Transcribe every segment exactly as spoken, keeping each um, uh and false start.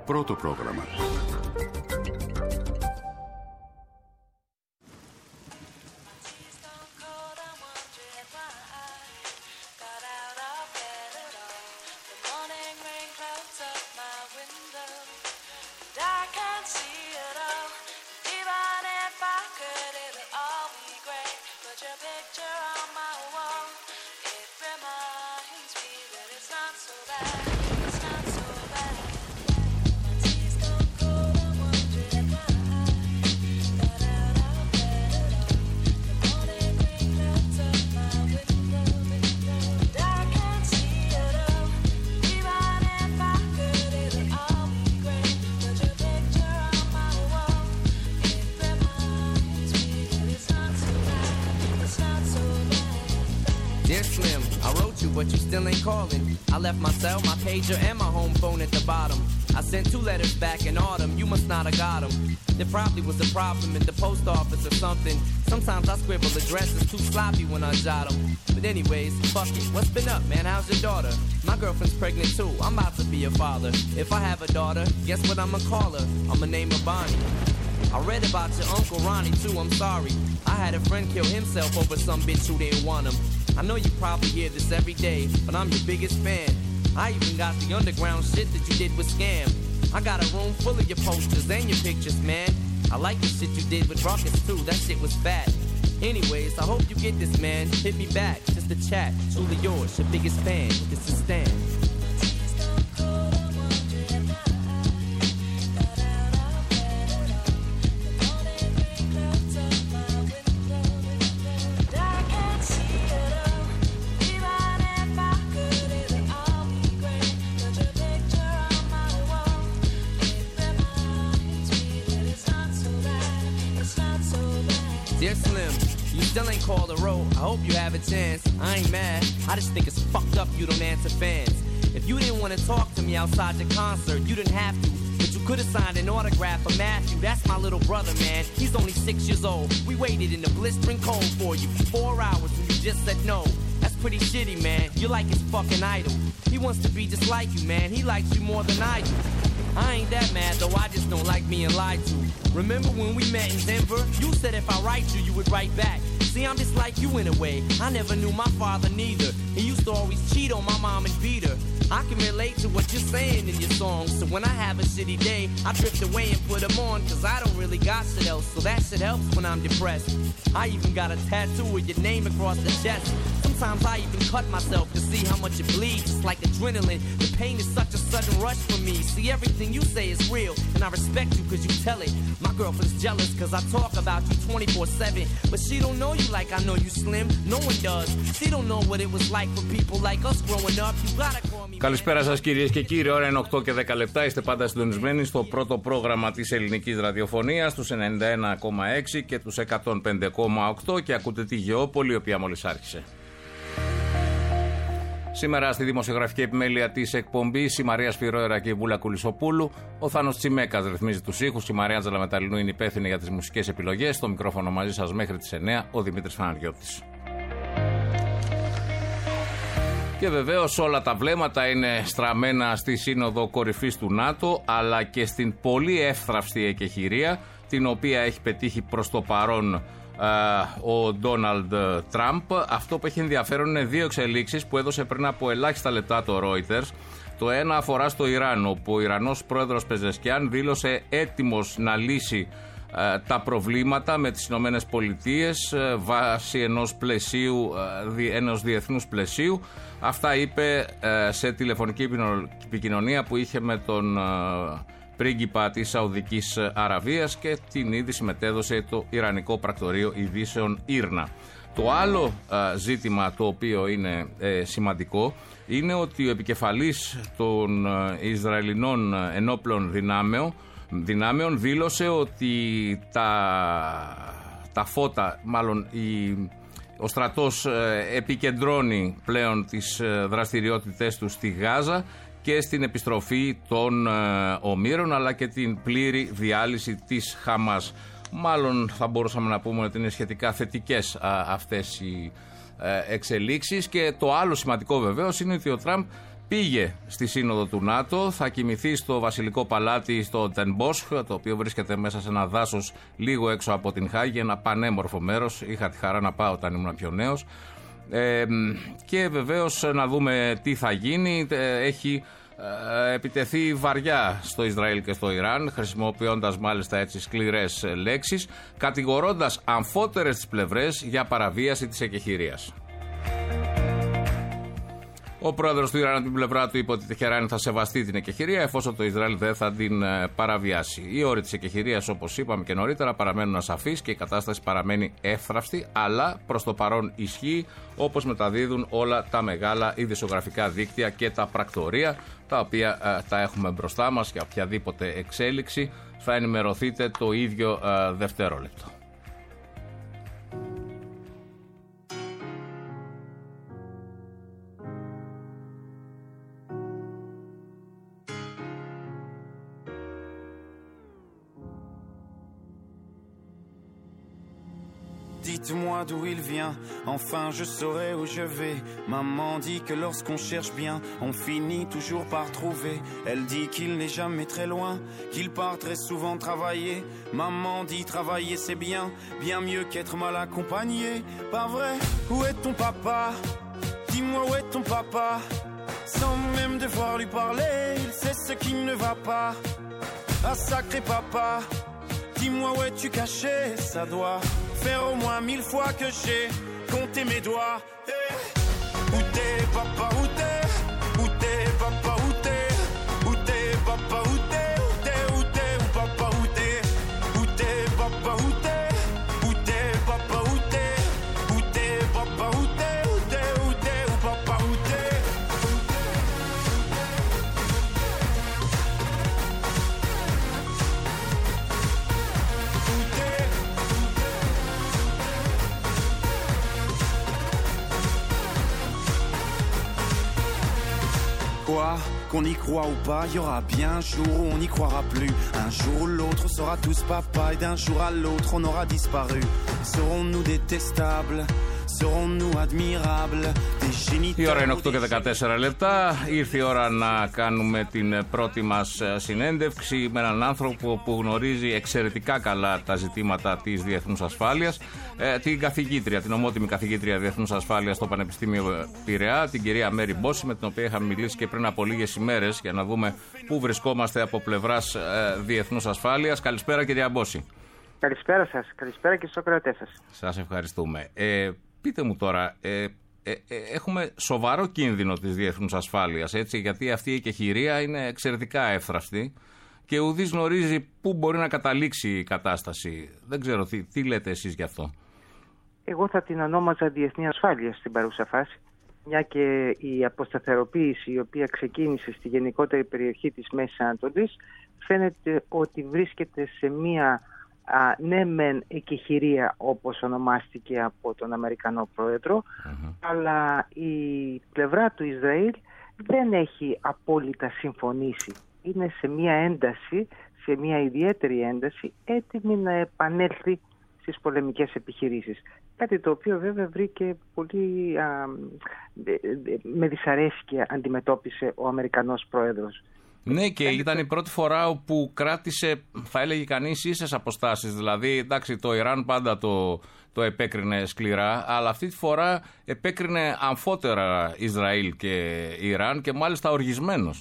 Πρώτο πρόγραμμα. But you still ain't calling. I left my cell, my pager, and my home phone at the bottom. I sent two letters back in autumn, you must not have got them. There probably was a problem in the post office or something. Sometimes I scribble addresses too sloppy when I jot them. But anyways, fuck it, what's been up, man? How's your daughter? My girlfriend's pregnant too, I'm about to be a father. If I have a daughter, guess what I'ma call her? I'ma name her Bonnie. I read about your Uncle Ronnie too, I'm sorry. I had a friend kill himself over some bitch who didn't want him. I know you probably hear this every day, but I'm your biggest fan. I even got the underground shit that you did with Scam. I got a room full of your posters and your pictures, man. I like the shit you did with Rockets too, that shit was fat. Anyways, I hope you get this, man. Hit me back, just a chat. Truly yours, your biggest fan. This is Stan. Dear Slim, you still ain't called a row. I hope you have a chance. I ain't mad. I just think it's fucked up you don't answer fans. If you didn't want to talk to me outside the concert, you didn't have to. But you could have signed an autograph for Matthew. That's my little brother, man. He's only six years old. We waited in the blistering cold for you for four hours and you just said no. That's pretty shitty, man. You're like his fucking idol. He wants to be just like you, man. He likes you more than I do. I ain't that mad, though I just don't like being lied to. Remember when we met in Denver? You said if I write you, you would write back. See, I'm just like you in a way. I never knew my father neither. He used to always cheat on my mom and beat her. I can relate to what you're saying in your songs. So when I have a shitty day, I drift away and put them on. Cause I don't really got shit else. So that shit helps when I'm depressed. I even got a tattoo with your name across the chest. Sometimes I even cut myself to see how much it bleeds. It's like adrenaline. The pain is such a sudden rush for me. See, everything you say is real. And I respect you cause you tell it. My girlfriend's jealous cause I talk about you twenty-four seven. But she don't know you like I know you, Slim. No one does. She don't know what it was like for people like us growing up. You gotta call me. Καλησπέρα σας κυρίες και κύριοι, ώρα είναι οκτώ και δέκα λεπτά, είστε πάντα συντονισμένοι στο πρώτο πρόγραμμα της ελληνικής ραδιοφωνίας, τους ενενήντα ένα κόμμα έξι και τους εκατόν πέντε κόμμα οκτώ και ακούτε τη Γεώπολη, η οποία μόλις άρχισε. Σήμερα στη δημοσιογραφική επιμέλεια της εκπομπής η Μαρία Σφυρόερα και η Βούλα Κουλισοπούλου, ο Θάνος Τσιμέκας ρυθμίζει τους ήχους, η Μαρία Τζαλαμεταλλινού είναι υπεύθυνη για τις μουσικές επιλογές, στο μικρόφωνο μαζί σας μέχρι τις εννιά ο Δημήτρης Φαναριώτης. Και βεβαίως όλα τα βλέμματα είναι στραμμένα στη Σύνοδο Κορυφής του ΝΑΤΟ, αλλά και στην πολύ εύθραυστη εκεχηρία την οποία έχει πετύχει προς το παρόν uh, ο Ντόναλντ Τραμπ. Αυτό που έχει ενδιαφέρον είναι δύο εξελίξεις που έδωσε πριν από ελάχιστα λεπτά το Reuters. Το ένα αφορά στο Ιράν, όπου ο Ιρανός πρόεδρος Πεζεσκιάν δήλωσε έτοιμος να λύσει τα προβλήματα με τις Ηνωμένες Πολιτείες βάσει ενός πλαισίου, ενός διεθνούς πλαισίου. Αυτά είπε σε τηλεφωνική επικοινωνία που είχε με τον πρίγκιπα της Σαουδικής Αραβίας και την είδηση μετέδωσε το Ιρανικό Πρακτορείο Ειδήσεων Ήρνα. Το άλλο ζήτημα το οποίο είναι σημαντικό είναι ότι ο επικεφαλής των Ισραηλινών ενόπλων δυνάμεων δυνάμεων δήλωσε ότι τα, τα φώτα, μάλλον η, ο στρατός ε, επικεντρώνει πλέον τις ε, δραστηριότητες του στη Γάζα και στην επιστροφή των ε, ομήρων, αλλά και την πλήρη διάλυση της Χαμάς. Μάλλον θα μπορούσαμε να πούμε ότι είναι σχετικά θετικές α, αυτές οι ε, εξελίξεις. Και το άλλο σημαντικό βεβαίως είναι ότι ο Τραμπ πήγε στη σύνοδο του ΝΑΤΟ, θα κοιμηθεί στο βασιλικό παλάτι στο Τενμπόσχ, το οποίο βρίσκεται μέσα σε ένα δάσος λίγο έξω από την Χάγη, ένα πανέμορφο μέρος. Είχα τη χαρά να πάω όταν ήμουν πιο νέος. Ε, και βεβαίως να δούμε τι θα γίνει. Έχει ε, επιτεθεί βαριά στο Ισραήλ και στο Ιράν, χρησιμοποιώντας μάλιστα έτσι σκληρές λέξεις, κατηγορώντας αμφότερες τις πλευρές για παραβίαση της εκεχηρίας. Ο πρόεδρος του Ιράν από την πλευρά του είπε ότι η Τεχεράνη θα σεβαστεί την εκεχηρία εφόσον το Ισραήλ δεν θα την παραβιάσει. Οι όροι της εκεχηρίας, όπως είπαμε και νωρίτερα, παραμένουν ασαφείς και η κατάσταση παραμένει εύθραυστη, αλλά προς το παρόν ισχύει, όπως μεταδίδουν όλα τα μεγάλα ειδησιογραφικά δίκτυα και τα πρακτορία, τα οποία ε, τα έχουμε μπροστά μας. Για οποιαδήποτε εξέλιξη θα ενημερωθείτε το ίδιο ε, δευτερόλεπτο. Dites-moi d'où il vient, enfin je saurai où je vais. Maman dit que lorsqu'on cherche bien, on finit toujours par trouver. Elle dit qu'il n'est jamais très loin, qu'il part très souvent travailler. Maman dit travailler c'est bien, bien mieux qu'être mal accompagné. Pas vrai, où est ton papa? Dis-moi où est ton papa? Sans même devoir lui parler, il sait ce qui ne va pas. Ah sacré papa, dis-moi où es-tu caché? Ça doit faire au moins mille fois que j'ai compté mes doigts. Hey. Où t'es papa, où t'es? Où t'es papa, où t'es? Où t'es papa, où t'es? Où t'es, où t'es, où papa, où t'es? Où t'es papa, où t'es? Où t'es papa, où t'es? Où t'es papa, où t'es? Où t'es, où t'es, où papa, où t'es? Quoi, qu'on y croit ou pas, y aura bien un jour où on n'y croira plus. Un jour ou l'autre, on sera tous papa et d'un jour à l'autre, on aura disparu. Serons-nous détestables? Serons-nous admirables? Des géniteurs. Η ώρα είναι οκτώ και δεκατέσσερα λεπτά. Ήρθε η ώρα να κάνουμε την πρώτη μας συνέντευξη με έναν άνθρωπο που γνωρίζει εξαιρετικά καλά τα ζητήματα της διεθνούς ασφάλειας. Ε, την καθηγήτρια, την ομότιμη καθηγήτρια διεθνούς ασφάλειας στο Πανεπιστήμιο Πειραιά, την κυρία Μέρι Μπόση, με την οποία είχαμε μιλήσει και πριν από λίγες ημέρες για να δούμε πού βρισκόμαστε από πλευράς ε, διεθνούς ασφάλειας. Καλησπέρα, κυρία Μπόση. Καλησπέρα σας. Καλησπέρα και στους ακροατές σας. Σας ευχαριστούμε. Ε, πείτε μου τώρα, ε, ε, ε, έχουμε σοβαρό κίνδυνο της διεθνούς ασφάλειας, έτσι, γιατί αυτή η εκεχηρία είναι εξαιρετικά εύθραυστη και ουδής γνωρίζει πού μπορεί να καταλήξει η κατάσταση. Δεν ξέρω, τι, τι λέτε εσείς γι' αυτό? Εγώ θα την ονόμαζα διεθνή ασφάλεια στην παρούσα φάση, μια και η αποσταθεροποίηση η οποία ξεκίνησε στη γενικότερη περιοχή της Μέσης Ανατολής φαίνεται ότι βρίσκεται σε μια α, ναι μεν εκεχηρία, όπως ονομάστηκε από τον Αμερικανό πρόεδρο, mm-hmm. αλλά η πλευρά του Ισραήλ δεν έχει απόλυτα συμφωνήσει. Είναι σε μια ένταση, σε μια ιδιαίτερη ένταση, έτοιμη να επανέλθει στις πολεμικές επιχειρήσεις. Κάτι το οποίο βέβαια βρήκε πολύ α, με δυσαρέσκεια αντιμετώπισε ο Αμερικανός πρόεδρος. Ναι, και ήταν η πρώτη φορά όπου κράτησε, θα έλεγε κανείς, ίσες αποστάσεις. Δηλαδή, εντάξει, το Ιράν πάντα το, το επέκρινε σκληρά, αλλά αυτή τη φορά επέκρινε αμφότερα Ισραήλ και Ιράν και μάλιστα οργισμένος.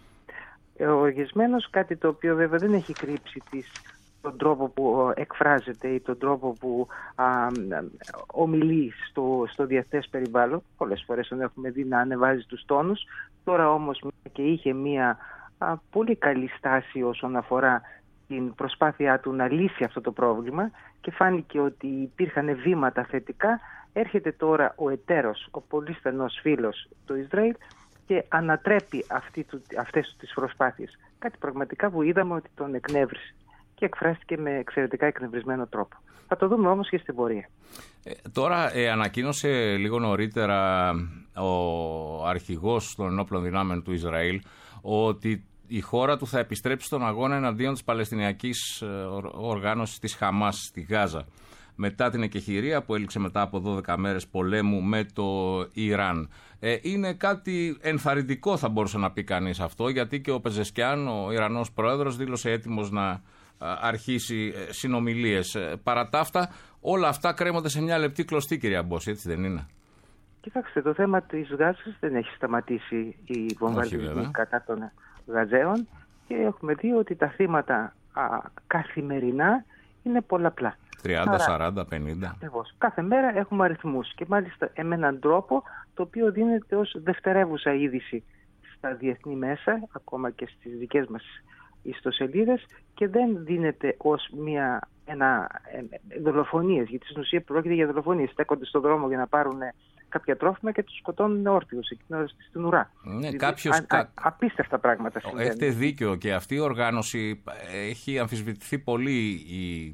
Οργισμένος, κάτι το οποίο βέβαια δεν έχει κρύψει τις, τον τρόπο που εκφράζεται ή τον τρόπο που α, ομιλεί στο, στο διεθνές περιβάλλον. Πολλές φορές τον έχουμε δει να ανεβάζει τους τόνους. Τώρα όμως και είχε μία α, πολύ καλή στάση όσον αφορά την προσπάθειά του να λύσει αυτό το πρόβλημα και φάνηκε ότι υπήρχαν βήματα θετικά. Έρχεται τώρα ο εταίρος, ο πολύ στενός φίλος του Ισραήλ και ανατρέπει αυτή του, αυτές τις προσπάθειες. Κάτι πραγματικά που είδαμε ότι τον εκνεύρισε και εκφράστηκε με εξαιρετικά εκνευρισμένο τρόπο. Θα το δούμε όμως και στην πορεία. Ε, τώρα ε, ανακοίνωσε λίγο νωρίτερα ο αρχηγός των ενόπλων δυνάμεων του Ισραήλ ότι η χώρα του θα επιστρέψει στον αγώνα εναντίον της Παλαιστινιακής οργάνωσης της Χαμάς στη Γάζα. μετά την εκεχηρία που έληξε μετά από δώδεκα μέρες πολέμου με το Ιράν. Ε, είναι κάτι ενθαρρυντικό, θα μπορούσε να πει κανείς αυτό, γιατί και ο Πεζεσκιάν, ο Ιρανός πρόεδρος, δήλωσε έτοιμος να αρχίσει συνομιλίες. Παρά τα αυτά, όλα αυτά κρέμονται σε μια λεπτή κλωστή, κυρία Μπόση, έτσι δεν είναι? Κοιτάξτε, το θέμα της Γάζας δεν έχει σταματήσει η βομβαρδισμοί κατά των Γαζαίων και έχουμε δει ότι τα θύματα α, καθημερινά είναι πολλαπλά. τριάντα, σαράντα, πενήντα. Ακριβώς. Κάθε μέρα έχουμε αριθμούς και μάλιστα με έναν τρόπο το οποίο δίνεται ως δευτερεύουσα είδηση στα διεθνή μέσα, ακόμα και στις δικές μας ιστοσελίδες, και δεν δίνεται ως μια, ένα, ε, δολοφονίες, γιατί στην ουσία πρόκειται για δολοφονίες. Στέκονται στον δρόμο για να πάρουν κάποια τρόφιμα και τους σκοτώνουν όρθιους στην ουρά. Ναι, κάποιος... α, α, απίστευτα πράγματα συμβαίνουν. Έχετε δίκιο, και αυτή η οργάνωση έχει αμφισβητηθεί πολύ η,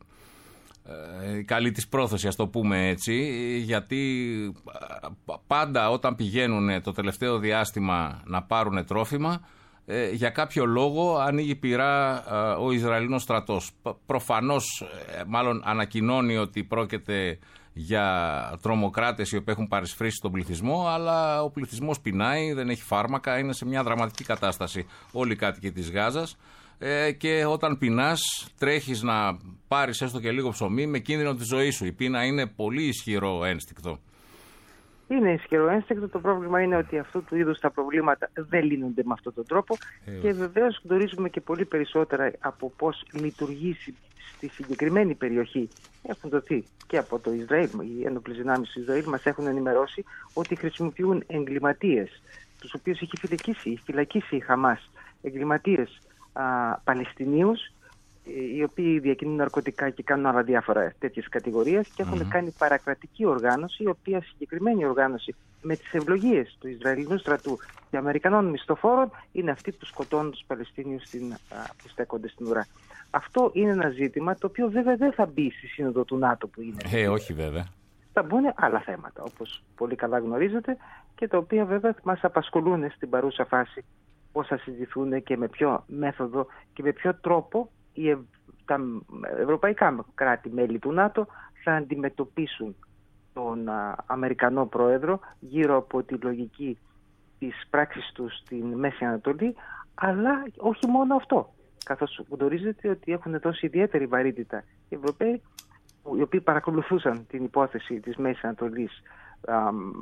η καλή της πρόθεση, ας το πούμε έτσι, γιατί πάντα όταν πηγαίνουν το τελευταίο διάστημα να πάρουν τρόφιμα, Ε, για κάποιο λόγο ανοίγει πυρά ε, ο Ισραηλινός στρατός. Προφανώς, ε, μάλλον ανακοινώνει ότι πρόκειται για τρομοκράτες οι οποίοι έχουν παρισφρήσει τον πληθυσμό, αλλά ο πληθυσμός πεινάει, δεν έχει φάρμακα, είναι σε μια δραματική κατάσταση όλοι οι κάτοικοι της Γάζας, ε, και όταν πεινάς τρέχεις να πάρεις έστω και λίγο ψωμί με κίνδυνο τη ζωή σου. Η πείνα είναι πολύ ισχυρό ένστικτο. Είναι ισχυρό ένστικτο. Το πρόβλημα είναι ότι αυτού του είδους τα προβλήματα δεν λύνονται με αυτόν τον τρόπο ε, και βεβαίως γνωρίζουμε και πολύ περισσότερα από πώς λειτουργεί στη συγκεκριμένη περιοχή. Έχουν δοθεί και από το Ισραήλ, οι ένοπλες δυνάμεις του Ισραήλ μας έχουν ενημερώσει ότι χρησιμοποιούν εγκληματίες, τους οποίους έχει φυλακίσει, φυλακίσει η Χαμάς, εγκληματίες α, Παλαιστινίους, οι οποίοι διακινούν ναρκωτικά και κάνουν άλλα διάφορα τέτοιες κατηγορίες και έχουν mm-hmm. κάνει παρακρατική οργάνωση, η οποία συγκεκριμένη οργάνωση με τις ευλογίες του Ισραηλινού στρατού και Αμερικανών μισθοφόρων είναι αυτοί που σκοτώνουν τους Παλαιστίνιους στην, α, που στέκονται στην ουρά. Αυτό είναι ένα ζήτημα το οποίο βέβαια δεν θα μπει στη σύνοδο του ΝΑΤΟ που είναι. Ε, όχι βέβαια. Θα μπουν άλλα θέματα, όπως πολύ καλά γνωρίζετε, και τα οποία βέβαια μας απασχολούν στην παρούσα φάση, πώς θα συζητηθούν και με ποιο μέθοδο και με ποιο τρόπο οι, τα ευρωπαϊκά κράτη-μέλη του ΝΑΤΟ θα αντιμετωπίσουν τον α, Αμερικανό Πρόεδρο γύρω από τη λογική της πράξης του στην Μέση Ανατολή, αλλά όχι μόνο αυτό. Καθώς γνωρίζετε ότι έχουν δώσει ιδιαίτερη βαρύτητα οι Ευρωπαίοι, οι οποίοι παρακολουθούσαν την υπόθεση της Μέσης Ανατολής α,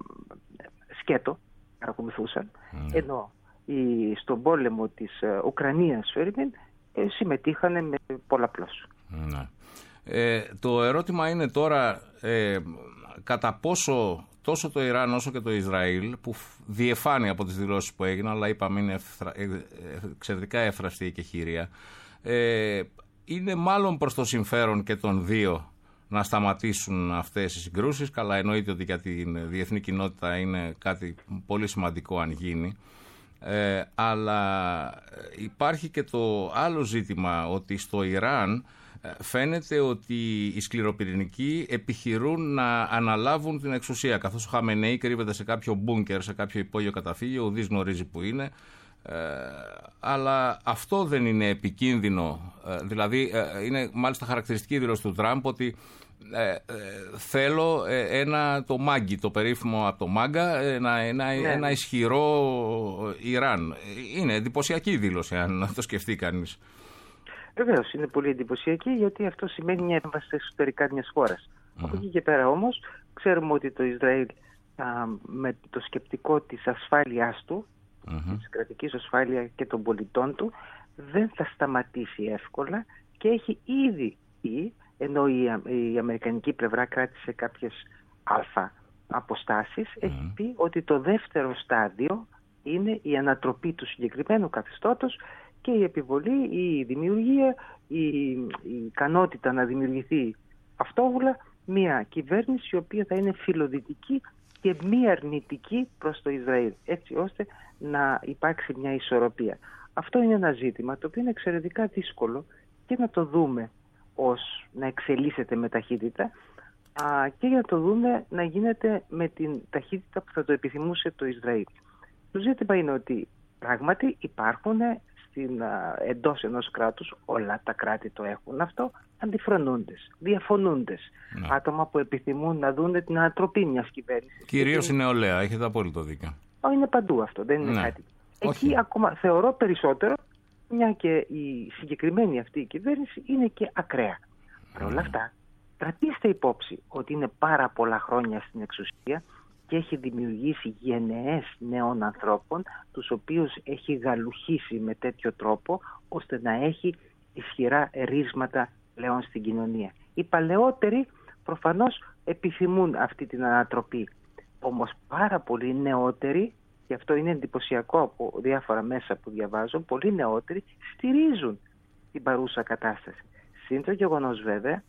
σκέτο, παρακολουθούσαν, mm. ενώ οι, στον πόλεμο της α, Ουκρανίας, Φέρμιν, ε, συμμετείχαν με πολλαπλώς. Mm. Ε, το ερώτημα είναι τώρα ε, κατά πόσο τόσο το Ιράν όσο και το Ισραήλ, που διεφάνει από τις δηλώσεις που έγιναν, αλλά είπαμε είναι ευθρα, ε, εξαιρετικά εύθραυστη η εκεχηρία, ε, είναι μάλλον προς το συμφέρον και των δύο να σταματήσουν αυτές οι συγκρούσεις. Καλά, εννοείται ότι για την διεθνή κοινότητα είναι κάτι πολύ σημαντικό αν γίνει. Ε, αλλά υπάρχει και το άλλο ζήτημα, ότι στο Ιράν φαίνεται ότι οι σκληροπυρηνικοί επιχειρούν να αναλάβουν την εξουσία, καθώς ο Χαμενεή κρύβεται σε κάποιο μπούνκερ, σε κάποιο υπόγειο καταφύγιο, ουδής γνωρίζει που είναι. Ε, αλλά αυτό δεν είναι επικίνδυνο? Ε, δηλαδή ε, είναι μάλιστα χαρακτηριστική δήλωση του Τραμπ ότι ε, ε, θέλω ε, ένα, το Μάγκη, το περίφημο από το Μάγκα, ένα, ένα, ναι. ένα ισχυρό Ιράν. Είναι εντυπωσιακή δήλωση αν το σκεφτεί κανείς. Βεβαίως είναι πολύ εντυπωσιακή, γιατί αυτό σημαίνει μια έμβαση στα εσωτερικά μιας χώρας. Mm-hmm. Από εκεί και πέρα όμως ξέρουμε ότι το Ισραήλ α, με το σκεπτικό της ασφάλειάς του, mm-hmm. της κρατικής ασφάλειας και των πολιτών του, δεν θα σταματήσει εύκολα και έχει ήδη πει, ενώ η, η αμερικανική πλευρά κράτησε κάποιες αλφα αποστάσεις, mm-hmm. έχει πει ότι το δεύτερο στάδιο είναι η ανατροπή του συγκεκριμένου καθεστώτος και η επιβολή, η δημιουργία, η, η ικανότητα να δημιουργηθεί αυτόβουλα μια κυβέρνηση η οποία θα είναι φιλοδυτική και μη αρνητική προς το Ισραήλ, έτσι ώστε να υπάρξει μια ισορροπία. Αυτό είναι ένα ζήτημα το οποίο είναι εξαιρετικά δύσκολο και να το δούμε ως να εξελίσσεται με ταχύτητα α, και για να το δούμε να γίνεται με την ταχύτητα που θα το επιθυμούσε το Ισραήλ. Το ζήτημα είναι ότι πράγματι υπάρχουν στην, εντός ενός κράτους, όλα τα κράτη το έχουν αυτό, αντιφρονούντες, διαφωνούντες, ναι. άτομα που επιθυμούν να δουν την ανατροπή μιας κυβέρνησης. Κυρίως η νεολαία, έχετε απόλυτο δίκιο. Είναι παντού αυτό, δεν είναι ναι. κάτι. Όχι. Εκεί ακόμα θεωρώ περισσότερο, μια και η συγκεκριμένη αυτή η κυβέρνηση είναι και ακραία. Παρ' όλα αυτά, κρατήστε υπόψη ότι είναι πάρα πολλά χρόνια στην εξουσία και έχει δημιουργήσει γενναίες νέων ανθρώπων, τους οποίους έχει γαλουχίσει με τέτοιο τρόπο, ώστε να έχει ισχυρά ρίσματα πλέον στην κοινωνία. Οι παλαιότεροι προφανώς επιθυμούν αυτή την ανατροπή. Όμως πάρα πολλοί νεότεροι, και αυτό είναι εντυπωσιακό από διάφορα μέσα που διαβάζω, πολλοί νεότεροι στηρίζουν την παρούσα κατάσταση. Συν το γεγονός βέβαια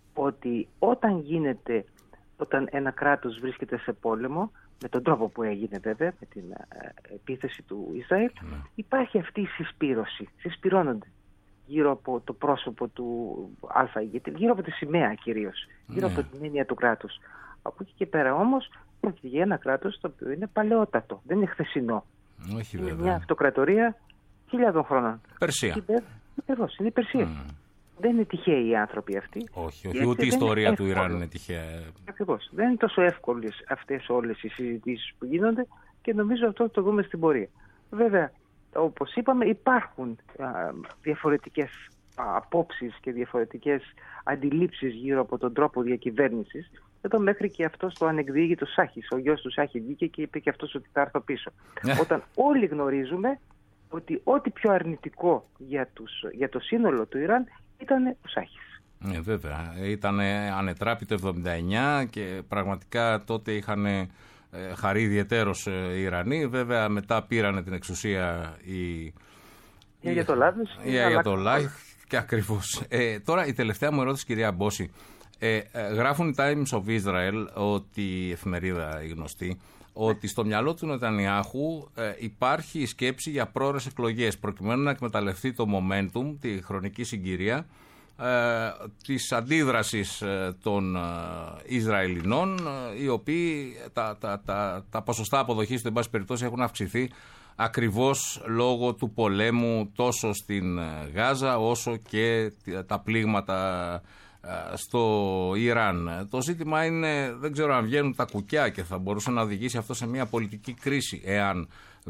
ότι όταν γίνεται, όταν ένα κράτος βρίσκεται σε πόλεμο, με τον τρόπο που έγινε βέβαια, με την ε, επίθεση του Ισραήλ, ναι. υπάρχει αυτή η συσπήρωση. Συσπυρώνονται γύρω από το πρόσωπο του Α ηγέτη, γύρω από τη σημαία κυρίως, γύρω ναι. από την έννοια του κράτους. Από εκεί και πέρα όμως πρόκειται για ένα κράτος το οποίο είναι παλαιότατο, δεν είναι χθεσινό. Όχι, είναι βέβαια. μια αυτοκρατορία χιλιάδων χρόνων. Περσία. Ακριβώς, είναι η Περσία. Mm. Δεν είναι τυχαίοι οι άνθρωποι αυτοί. Όχι, όχι, ούτε η ιστορία του Ιράν είναι τυχαία. Ακριβώς. Δεν είναι τόσο εύκολες αυτές όλες οι συζητήσεις που γίνονται και νομίζω αυτό το δούμε στην πορεία. Βέβαια, όπως είπαμε, υπάρχουν α, διαφορετικές α, απόψεις και διαφορετικές αντιλήψεις γύρω από τον τρόπο διακυβέρνησης. Εδώ μέχρι και αυτός το ανεκδίγητο Σάχης, ο γιος του Σάχη βγήκε και είπε και αυτός ότι θα έρθω πίσω. Όταν όλοι γνωρίζουμε ότι ό,τι πιο αρνητικό για, τους, για το σύνολο του Ιράν ήταν ο Σάχης. Ε, βέβαια. Ήταν ανετράπη το εβδομήντα εννιά και πραγματικά τότε είχαν ε, χαρεί ιδιαιτέρως ε, οι Ιρανοί. Βέβαια μετά πήρανε την εξουσία οι... Οι Αγιατολάδες. Οι Αγιατολάδες και ακριβώς. Ε, τώρα η τελευταία μου ερώτηση, κυρία Μπόση. Ε, ε, γράφουν οι Times of Israel, ότι η εφημερίδα η γνωστή, ότι στο μυαλό του Νετανιάχου ε, υπάρχει η σκέψη για πρόορες εκλογές, προκειμένου να εκμεταλλευτεί το momentum, τη χρονική συγκυρία, ε, της αντίδρασης ε, των ε, Ισραηλινών, ε, οι οποίοι τα, τα, τα, τα ποσοστά αποδοχής του, εν πάση περιπτώσει, έχουν αυξηθεί ακριβώς λόγω του πολέμου τόσο στην Γάζα όσο και τα πλήγματα στο Ιράν. Το ζήτημα είναι, δεν ξέρω αν βγαίνουν τα κουκιά και θα μπορούσε να οδηγήσει αυτό σε μια πολιτική κρίση εάν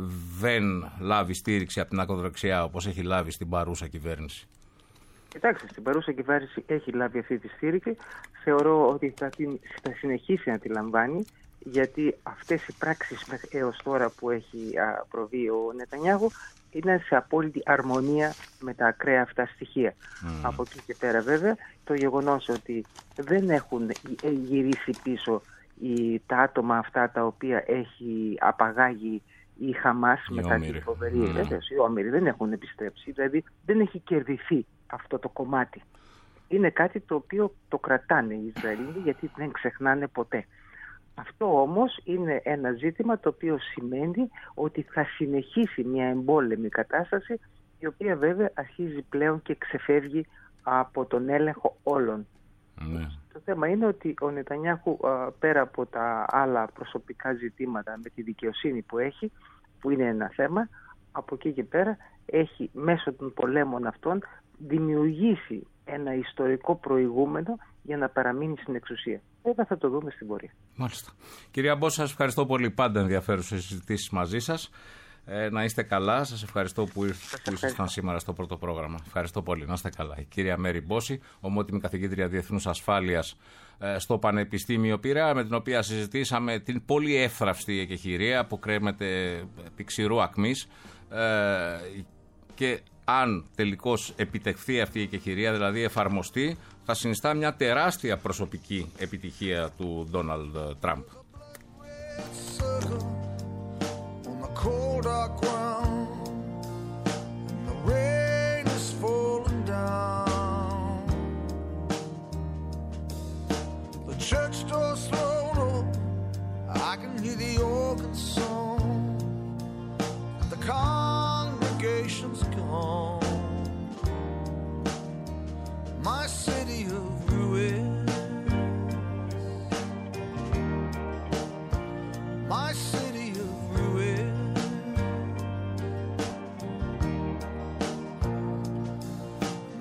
δεν λάβει στήριξη από την ακροδεξιά όπως έχει λάβει στην παρούσα κυβέρνηση. Κοιτάξτε, στην παρούσα κυβέρνηση έχει λάβει αυτή τη στήριξη. Θεωρώ ότι θα, την, θα συνεχίσει να τη λαμβάνει, γιατί αυτές οι πράξεις έως τώρα που έχει προβεί ο Νετανιάχου είναι σε απόλυτη αρμονία με τα ακραία αυτά στοιχεία. Mm. Από εκεί και πέρα βέβαια το γεγονός ότι δεν έχουν γυρίσει πίσω οι, τα άτομα αυτά τα οποία έχει απαγάγει η Χαμάς οι μετά την φοβερή mm. βέβαια, οι όμηροι δεν έχουν επιστρέψει, δηλαδή δεν έχει κερδιθεί αυτό το κομμάτι. Είναι κάτι το οποίο το κρατάνε οι Ισραηλοί, γιατί δεν ξεχνάνε ποτέ. Αυτό όμως είναι ένα ζήτημα το οποίο σημαίνει ότι θα συνεχίσει μια εμπόλεμη κατάσταση, η οποία βέβαια αρχίζει πλέον και ξεφεύγει από τον έλεγχο όλων. Ναι. Το θέμα είναι ότι ο Νετανιάχου, πέρα από τα άλλα προσωπικά ζητήματα με τη δικαιοσύνη που έχει, που είναι ένα θέμα, από εκεί και πέρα έχει μέσω των πολέμων αυτών δημιουργήσει ένα ιστορικό προηγούμενο για να παραμείνει στην εξουσία. Βέβαια θα το δούμε στην πορεία. Μάλιστα. Κυρία Μπόση, σας ευχαριστώ πολύ. Πάντα ενδιαφέρουσες συζητήσεις μαζί σας. Ε, να είστε καλά. Σας ευχαριστώ που, ήρθ, που ήσασταν σήμερα στο πρώτο πρόγραμμα. Ευχαριστώ πολύ. Να είστε καλά. Η κυρία Μέρη Μπόση, ομότιμη καθηγήτρια Διεθνούς Ασφάλειας ε, στο Πανεπιστήμιο Πειραιά, με την οποία συζητήσαμε την πολύ εύθραυστη εκεχηρία που κρέμεται επί ξηρού ακμής. Ε, και αν τελικώς επιτευχθεί αυτή η εκεχηρία, δηλαδή εφαρμοστεί, θα συνιστά μια τεράστια προσωπική επιτυχία του Ντόναλντ Τραμπ. My city of ruins, my city of ruins.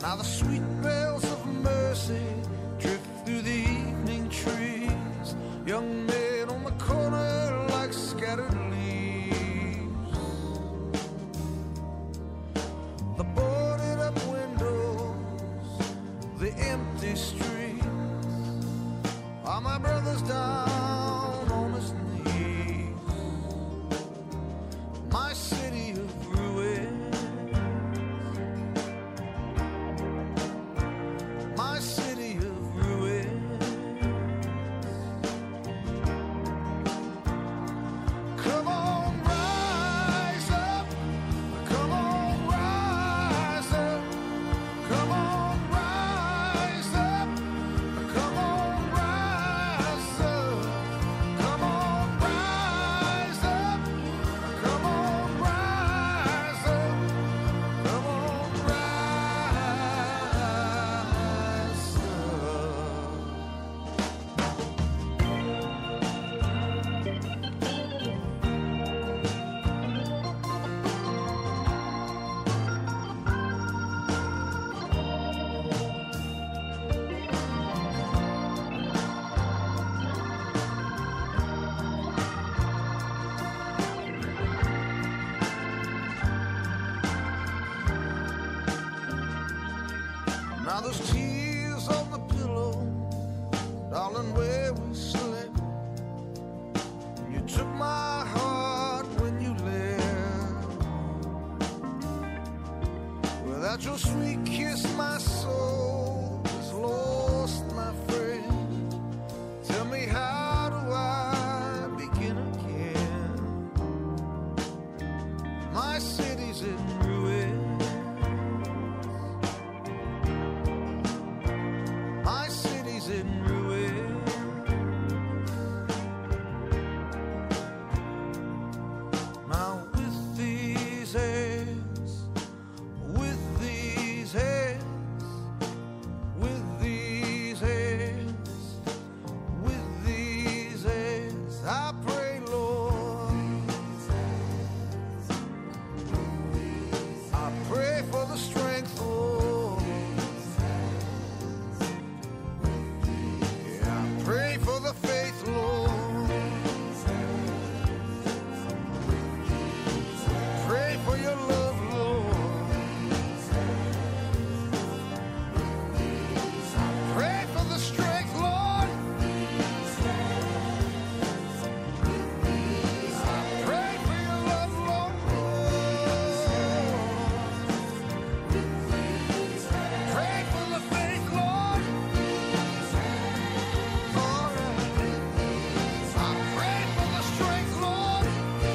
Now the sweet bells of mercy drift through the evening trees. Young men on the corner like scattered leaves. The boarded up windows, the empty streets. All my brothers down on his knees. My city of ruins. My city of ruins. Come on, rise up. Come on, rise up. Come on, rise up. Come on, rise up. Come on, rise up. Come on, rise up. Come on, rise up. Now there's tears on the pillow, darling, where we slept. You took my heart when you left. Without your sweet kiss, my soul is lost, my friend. Tell me, how do I begin again? My city's in ruins. My city's in ruins. Now with these hands, with these hands, with these hands, with these hands, I pray, Lord. I pray for the strength, Lord. Yeah, I pray for the faith, Lord. Pray for your love, Lord. Pray for the strength, Lord. Pray for your love, Lord. Pray for the faith, Lord. All right. I pray for the strength, Lord.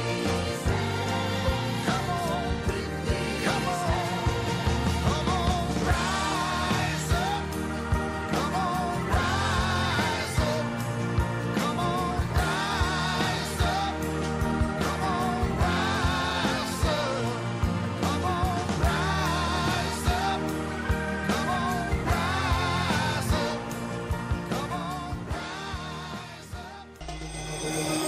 Come on, come on, come on, rise up. Come on, rise up. Come on, rise up. Come on, rise up. Come on, rise up. Come on, rise up. Come on, rise up.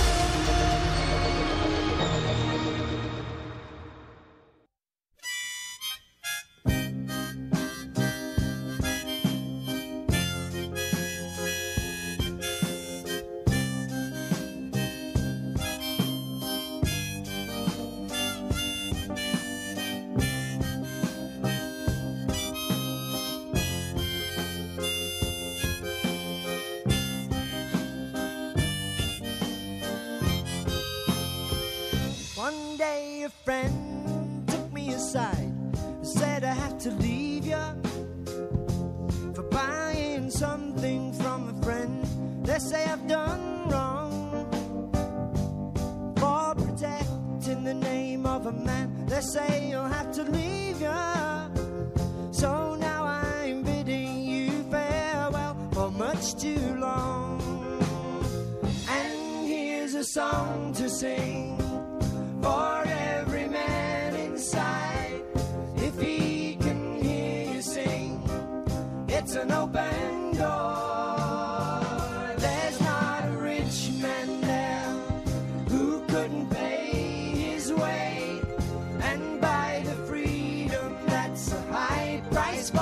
One day a friend took me aside, said I have to leave ya for buying something from a friend. They say I've done wrong for protecting the name of a man. They say you'll have to leave ya. So now I'm bidding you farewell for much too long. And here's a song to sing for every man inside. If he can hear you sing, it's an open door. There's not a rich man there who couldn't pay his way and buy the freedom that's a high price for.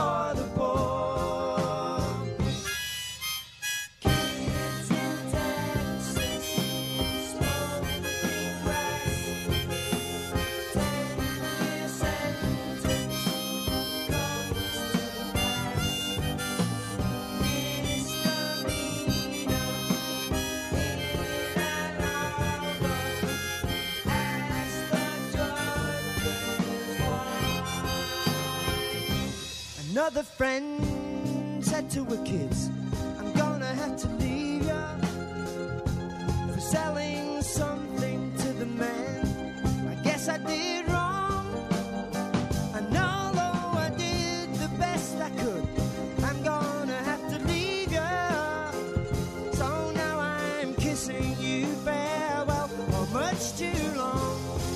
Another friend said to her kids, I'm gonna have to leave you for selling something to the man. I guess I did wrong, and although I did the best I could, I'm gonna have to leave you. So now I'm kissing you farewell for much too long.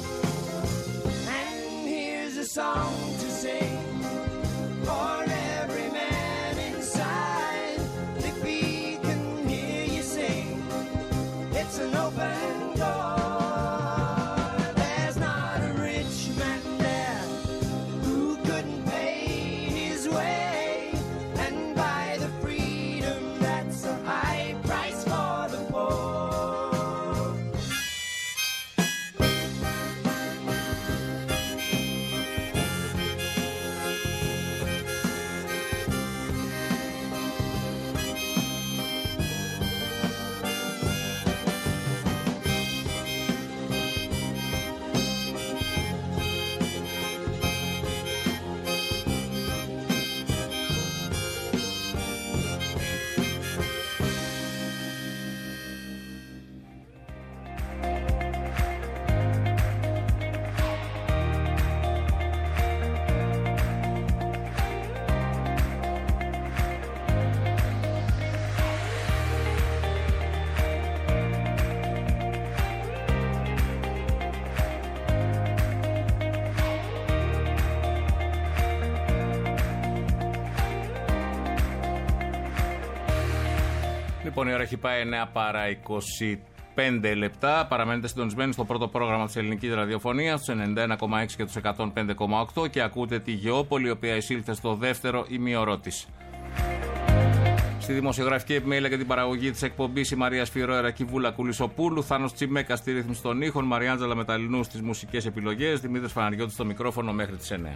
And here's a song to sing for every man inside. If he can hear you sing, it's an open door. There's not a rich man there who couldn't pay his way and buy the freedom that's a high price for the poor. Λοιπόν, η ώρα έχει πάει εννιά παρά είκοσι πέντε λεπτά. Παραμένετε συντονισμένοι στο πρώτο πρόγραμμα της ελληνικής ραδιοφωνίας, στους ενενήντα ένα κόμμα έξι και τους εκατόν πέντε κόμμα οκτώ, και ακούτε τη Γεώπολη, η οποία εισήλθε στο δεύτερο ημίωρό της. Στη δημοσιογραφική επιμέλεια και την παραγωγή της εκπομπής η Μαρία Σφυρό, Ερακιβούλα Κουλισοπούλου, Θάνος Τσιμέκα στη ρύθμιση των ήχων, Μαριάντζελα Μεταλλινού στις μουσικές επιλογές, Δημήτρης Φαναριώτης στο μικρόφωνο μέχρι τις εννιά.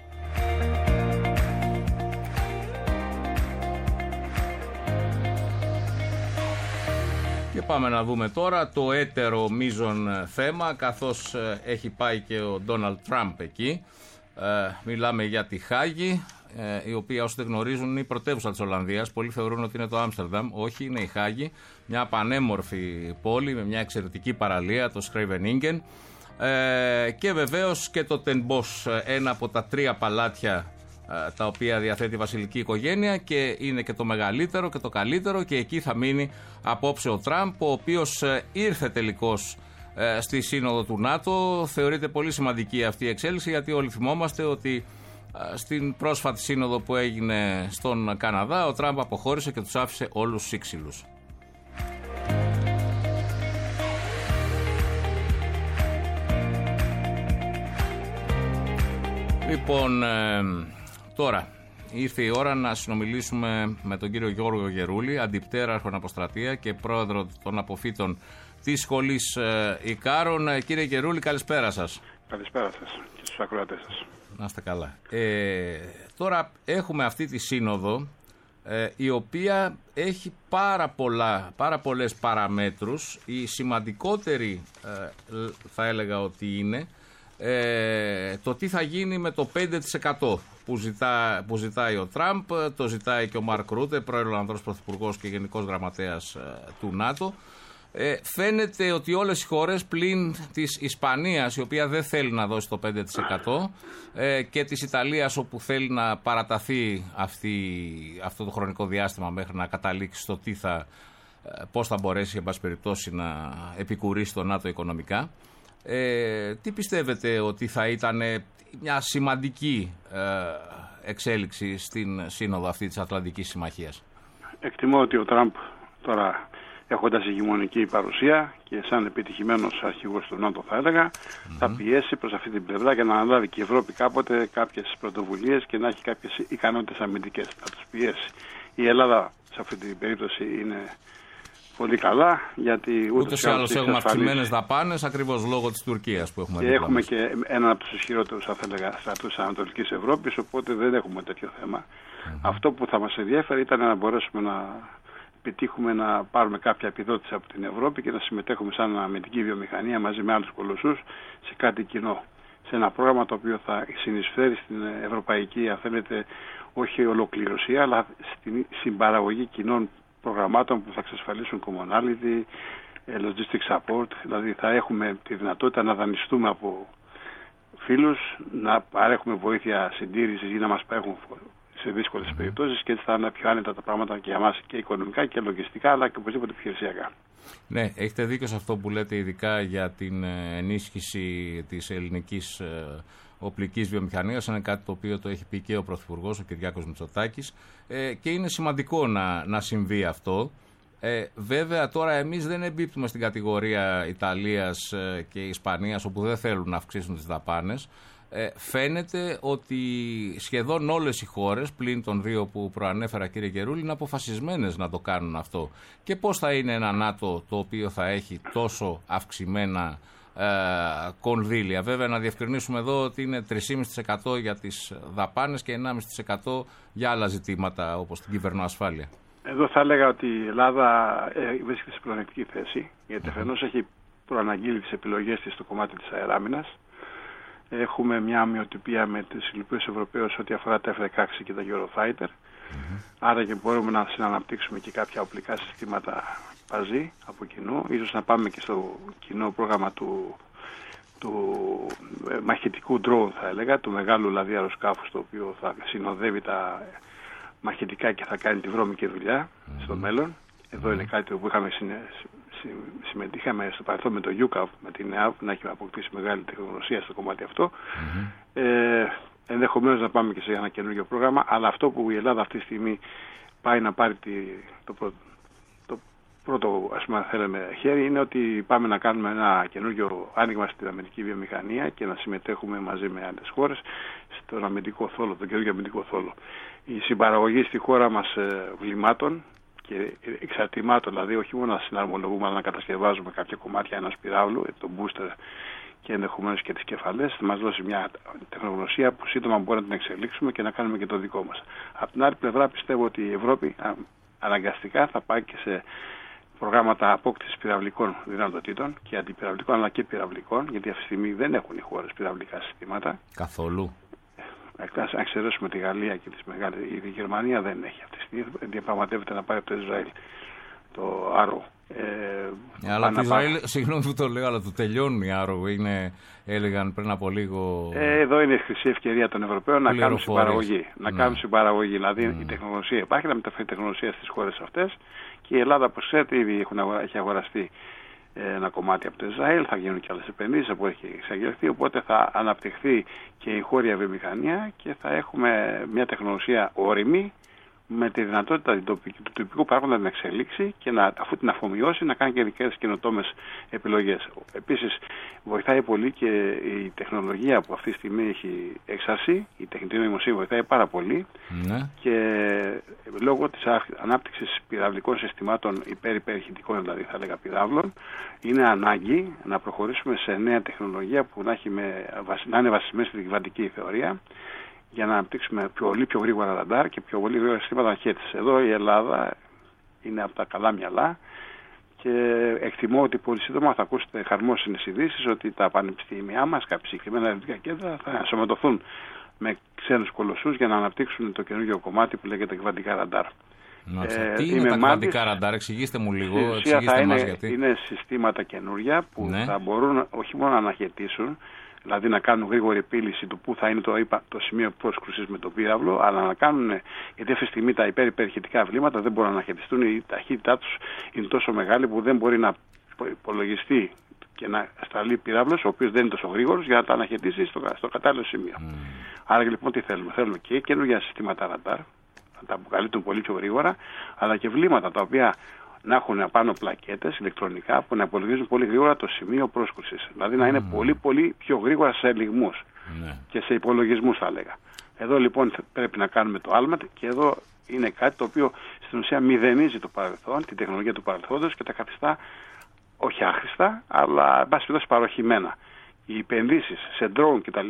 Και πάμε να δούμε τώρα το έτερο μείζον θέμα, καθώς έχει πάει και ο Ντόναλντ Τραμπ εκεί. Ε, μιλάμε για τη Χάγη, ε, η οποία, όσοι δεν γνωρίζουν, είναι η πρωτεύουσα της Ολλανδίας. Πολλοί θεωρούν ότι είναι το Άμστερνταμ. Όχι, είναι η Χάγη, μια πανέμορφη πόλη με μια εξαιρετική παραλία, το Scheveningen. Ε, και βεβαίως και το Ten Bosch, ένα από τα τρία παλάτια τα οποία διαθέτει η βασιλική οικογένεια, και είναι και το μεγαλύτερο και το καλύτερο, και εκεί θα μείνει απόψε ο Τραμπ, ο οποίος ήρθε τελικώς στη σύνοδο του ΝΑΤΟ. Θεωρείται πολύ σημαντική αυτή η εξέλιξη, γιατί όλοι θυμόμαστε ότι στην πρόσφατη σύνοδο που έγινε στον Καναδά ο Τραμπ αποχώρησε και τους άφησε όλους σύξυλους. Λοιπόν, ε, τώρα ήρθε η ώρα να συνομιλήσουμε με τον κύριο Γιώργο Γερούλη, αντιπτέραρχο αποστρατεία και πρόεδρο των αποφύτων της σχολής ε, Ικάρων. Ε, κύριε Γερούλη, καλησπέρα σας. Καλησπέρα σας και στους ακροατές σας. Να είστε καλά. Ε, τώρα έχουμε αυτή τη σύνοδο, ε, η οποία έχει πάρα, πολλά, πάρα πολλές παραμέτρους. Η σημαντικότερη ε, θα έλεγα ότι είναι Ε, το τι θα γίνει με το πέντε τοις εκατό που, ζητά, που ζητάει ο Τραμπ. Το ζητάει και ο Μαρκ Ρούτε, πρώην Ολλανδός Πρωθυπουργός και Γενικός Γραμματέας ε, του ΝΑΤΟ. Ε, φαίνεται ότι όλες οι χώρες πλην της Ισπανίας, η οποία δεν θέλει να δώσει το πέντε τοις εκατό, ε, και της Ιταλίας, όπου θέλει να παραταθεί αυτή, αυτό το χρονικό διάστημα μέχρι να καταλήξει στο τι θα, ε, πώς θα μπορέσει εν πάση περιπτώσει να επικουρήσει το ΝΑΤΟ οικονομικά. Ε, τι πιστεύετε ότι θα ήταν μια σημαντική ε, εξέλιξη στην σύνοδο αυτή της Ατλαντικής Συμμαχίας? Εκτιμώ ότι ο Τραμπ τώρα, έχοντας ηγεμονική παρουσία και σαν επιτυχημένος αρχηγός του ΝΑΤΟ, θα έλεγα, mm-hmm. θα πιέσει προς αυτή την πλευρά για να αναλάβει και η Ευρώπη κάποτε κάποιες πρωτοβουλίες και να έχει κάποιες ικανότητες αμυντικές. Θα τους πιέσει. Η Ελλάδα σε αυτή την περίπτωση είναι πολύ καλά, γιατί ούτως ή άλλως έχουμε αυξημένες δαπάνες ακριβώς λόγω της Τουρκίας που έχουμε δει. Και έχουμε και έναν από τους ισχυρότερους, θα έλεγα, στρατούς της Ανατολικής Ευρώπης, οπότε δεν έχουμε τέτοιο θέμα. Mm-hmm. Αυτό που θα μας ενδιαφέρει ήταν να μπορέσουμε να πετύχουμε να πάρουμε κάποια επιδότηση από την Ευρώπη και να συμμετέχουμε σαν αμυντική βιομηχανία μαζί με άλλους κολοσσούς σε κάτι κοινό, σε σε ένα πρόγραμμα το οποίο θα συνεισφέρει στην ευρωπαϊκή, αν θέλετε, όχι ολοκληρωσία, αλλά στην συμπαραγωγή κοινών προγραμμάτων που θα εξασφαλίσουν commonality, logistic support, δηλαδή θα έχουμε τη δυνατότητα να δανειστούμε από φίλους, να παρέχουμε βοήθεια συντήρησης ή να μας παρέχουν σε δύσκολες mm-hmm. περιπτώσεις, και έτσι θα είναι πιο άνετα τα πράγματα και για μας και οικονομικά και λογιστικά, αλλά και οπωσδήποτε επιχειρησιακά. Ναι, έχετε δίκιο σε αυτό που λέτε, ειδικά για την ενίσχυση της ελληνικής οπλικής βιομηχανίας. Είναι κάτι το οποίο το έχει πει και ο Πρωθυπουργός, ο Κυριάκος Μητσοτάκης, ε, και είναι σημαντικό να, να συμβεί αυτό. Ε, βέβαια τώρα εμείς δεν εμπίπτουμε στην κατηγορία Ιταλίας και Ισπανίας, όπου δεν θέλουν να αυξήσουν τις δαπάνες. Ε, φαίνεται ότι σχεδόν όλες οι χώρες, πλην των δύο που προανέφερα κύριε Γερούλη, είναι αποφασισμένες να το κάνουν αυτό. Και πώς θα είναι ένα ΝΑΤΟ το οποίο θα έχει τόσο αυξημένα ε, κονδύλια? Βέβαια να διευκρινίσουμε εδώ ότι είναι τρία κόμμα πέντε τοις εκατό για τις δαπάνες και ένα κόμμα πέντε τοις εκατό για άλλα ζητήματα όπως την κυβερνοασφάλεια. Εδώ θα έλεγα ότι η Ελλάδα ε, βρίσκεται σε πλεονεκτική θέση, γιατί αφενός έχει προαναγγείλει τις επιλογές της στο κομμάτι της αεράμινας. Έχουμε μια ομοιοτυπία με τις λοιπούς Ευρωπαίους ό,τι αφορά τα εφ δεκαέξι και τα Eurofighter. Mm-hmm. Άρα και μπορούμε να συναναπτύξουμε και κάποια οπλικά συστήματα παζί από κοινού. Ίσως να πάμε και στο κοινό πρόγραμμα του, του ε, μαχητικού drone, θα έλεγα, του μεγάλου δηλαδή αεροσκάφους, το οποίο θα συνοδεύει τα μαχητικά και θα κάνει τη βρώμικη δουλειά mm-hmm. στο μέλλον. Εδώ mm-hmm. είναι κάτι που είχαμε συνέσει. Συμμετείχαμε στο παρελθόν με το γιούκαπ, με την ΕΑΒ, να έχει αποκτήσει μεγάλη τεχνογνωσία στο κομμάτι αυτό. Mm-hmm. Ε, ενδεχομένως να πάμε και σε ένα καινούργιο πρόγραμμα, αλλά αυτό που η Ελλάδα αυτή τη στιγμή πάει να πάρει τη, το, πρώτο, το πρώτο, ας πούμε, θέλουμε, χέρι, είναι ότι πάμε να κάνουμε ένα καινούργιο άνοιγμα στην αμυντική βιομηχανία και να συμμετέχουμε μαζί με άλλες χώρες στον αμυντικό θόλο, τον καινούργιο αμυντικό θόλο. Η συμπαραγωγή στη χώρα μας ε, βλημάτων και εξαρτημάτων, δηλαδή όχι μόνο να συναρμολογούμε, αλλά να κατασκευάζουμε κάποια κομμάτια ενός πυράβλου, το booster και ενδεχομένως και τις κεφαλές, θα μας δώσει μια τεχνογνωσία που σύντομα μπορούμε να την εξελίξουμε και να κάνουμε και το δικό μας. Από την άλλη πλευρά πιστεύω ότι η Ευρώπη αναγκαστικά θα πάει και σε προγράμματα απόκτησης πυραυλικών δυνατοτήτων και αντιπυραυλικών αλλά και πυραυλικών, γιατί αυτή τη στιγμή δεν έχουν οι χώρες πυραυλικά συστήματα. Καθόλου. Αν εξαιρέσουμε τη Γαλλία και τις μεγάλες, η Γερμανία δεν έχει αυτή τη στιγμή. Διαπραγματεύεται να πάρει από το Ισραήλ το Άρο. Ε, αλλά το Ισραήλ, πάρει... συγγνώμη που το λέω, αλλά το τελειώνει η Άρο. Είναι, έλεγαν πριν από λίγο. Ε, εδώ είναι η χρυσή ευκαιρία των Ευρωπαίων να κάνουν συμπαραγωγή. Να ναι. κάνουν συμπαραγωγή. Δηλαδή mm. η τεχνογνωσία υπάρχει, να μεταφέρει τεχνογνωσία στις χώρες αυτές. Και η Ελλάδα, όπως ξέρετε, ήδη έχουν αγορα... έχει αγοραστεί ένα κομμάτι από το Ισραήλ, θα γίνουν και άλλες επενδύσεις από ό,τι έχει εξαγγελθεί, οπότε θα αναπτυχθεί και η χώρια βιομηχανία και θα έχουμε μια τεχνολογία όριμη με τη δυνατότητα του τοπικού παράγοντα να την εξελίξει και να, αφού την αφομοιώσει να κάνει και δικές καινοτόμες επιλογές. Επίσης βοηθάει πολύ και η τεχνολογία που αυτή τη στιγμή έχει έξαρση, η τεχνητή νοημοσύνη βοηθάει πάρα πολύ ναι. και λόγω της ανάπτυξης πυραυλικών συστημάτων υπερ-υπερχητικών, δηλαδή θα λέγα πυράβλων, είναι ανάγκη να προχωρήσουμε σε νέα τεχνολογία που να, έχει με, να είναι βασισμένη στη κυβαντική θεωρία, για να αναπτύξουμε πολύ πιο γρήγορα ραντάρ και πιο πολύ γρήγορα συστήματα αναχέτησης. Εδώ η Ελλάδα είναι από τα καλά μυαλά και εκτιμώ ότι πολύ σύντομα θα ακούσετε χαρμόσυνες ειδήσεις ότι τα πανεπιστήμια μας, κάποια συγκεκριμένα ερευνητικά κέντρα, θα ενσωματωθούν με ξένους κολοσσούς για να αναπτύξουν το καινούργιο κομμάτι που λέγεται κυβαντικά ραντάρ. Ε, Τι είναι τα κυβαντικά ραντάρ, εξηγήστε μου λίγο. Εξηγήστε θα μας είναι, γιατί. Είναι συστήματα καινούρια που ναι. θα μπορούν όχι μόνο να αναχαιτήσουν, δηλαδή να κάνουν γρήγορη επίλυση του πού θα είναι το, το σημείο πρόσκρουσης με το πύραυλο, αλλά να κάνουν, γιατί αυτή τη στιγμή τα υπερ-υπερχητικά βλήματα δεν μπορούν να αναχαιτιστούν, η ταχύτητά τους είναι τόσο μεγάλη που δεν μπορεί να υπολογιστεί και να σταλεί πυράβλος, ο οποίος δεν είναι τόσο γρήγορος, για να τα αναχαιτήσει στο, στο κατάλληλο σημείο. Mm. Άρα λοιπόν τι θέλουμε, θέλουμε και καινούργια συστήματα ραντάρ, να τα αποκαλύπτουν πολύ πιο γρήγορα, αλλά και βλήματα τα οποία να έχουν απάνω πλακέτες ηλεκτρονικά που να υπολογίζουν πολύ γρήγορα το σημείο πρόσκρουσης. Δηλαδή να είναι mm. πολύ πολύ πιο γρήγορα σε ελιγμούς mm. και σε υπολογισμούς θα έλεγα. Εδώ λοιπόν πρέπει να κάνουμε το άλμα και εδώ είναι κάτι το οποίο στην ουσία μηδενίζει το παρελθόν, την τεχνολογία του παρελθόντος και τα καθιστά όχι άχρηστα, αλλά εν πάση περιπτώσει παροχημένα. Οι επενδύσεις σε drone κτλ.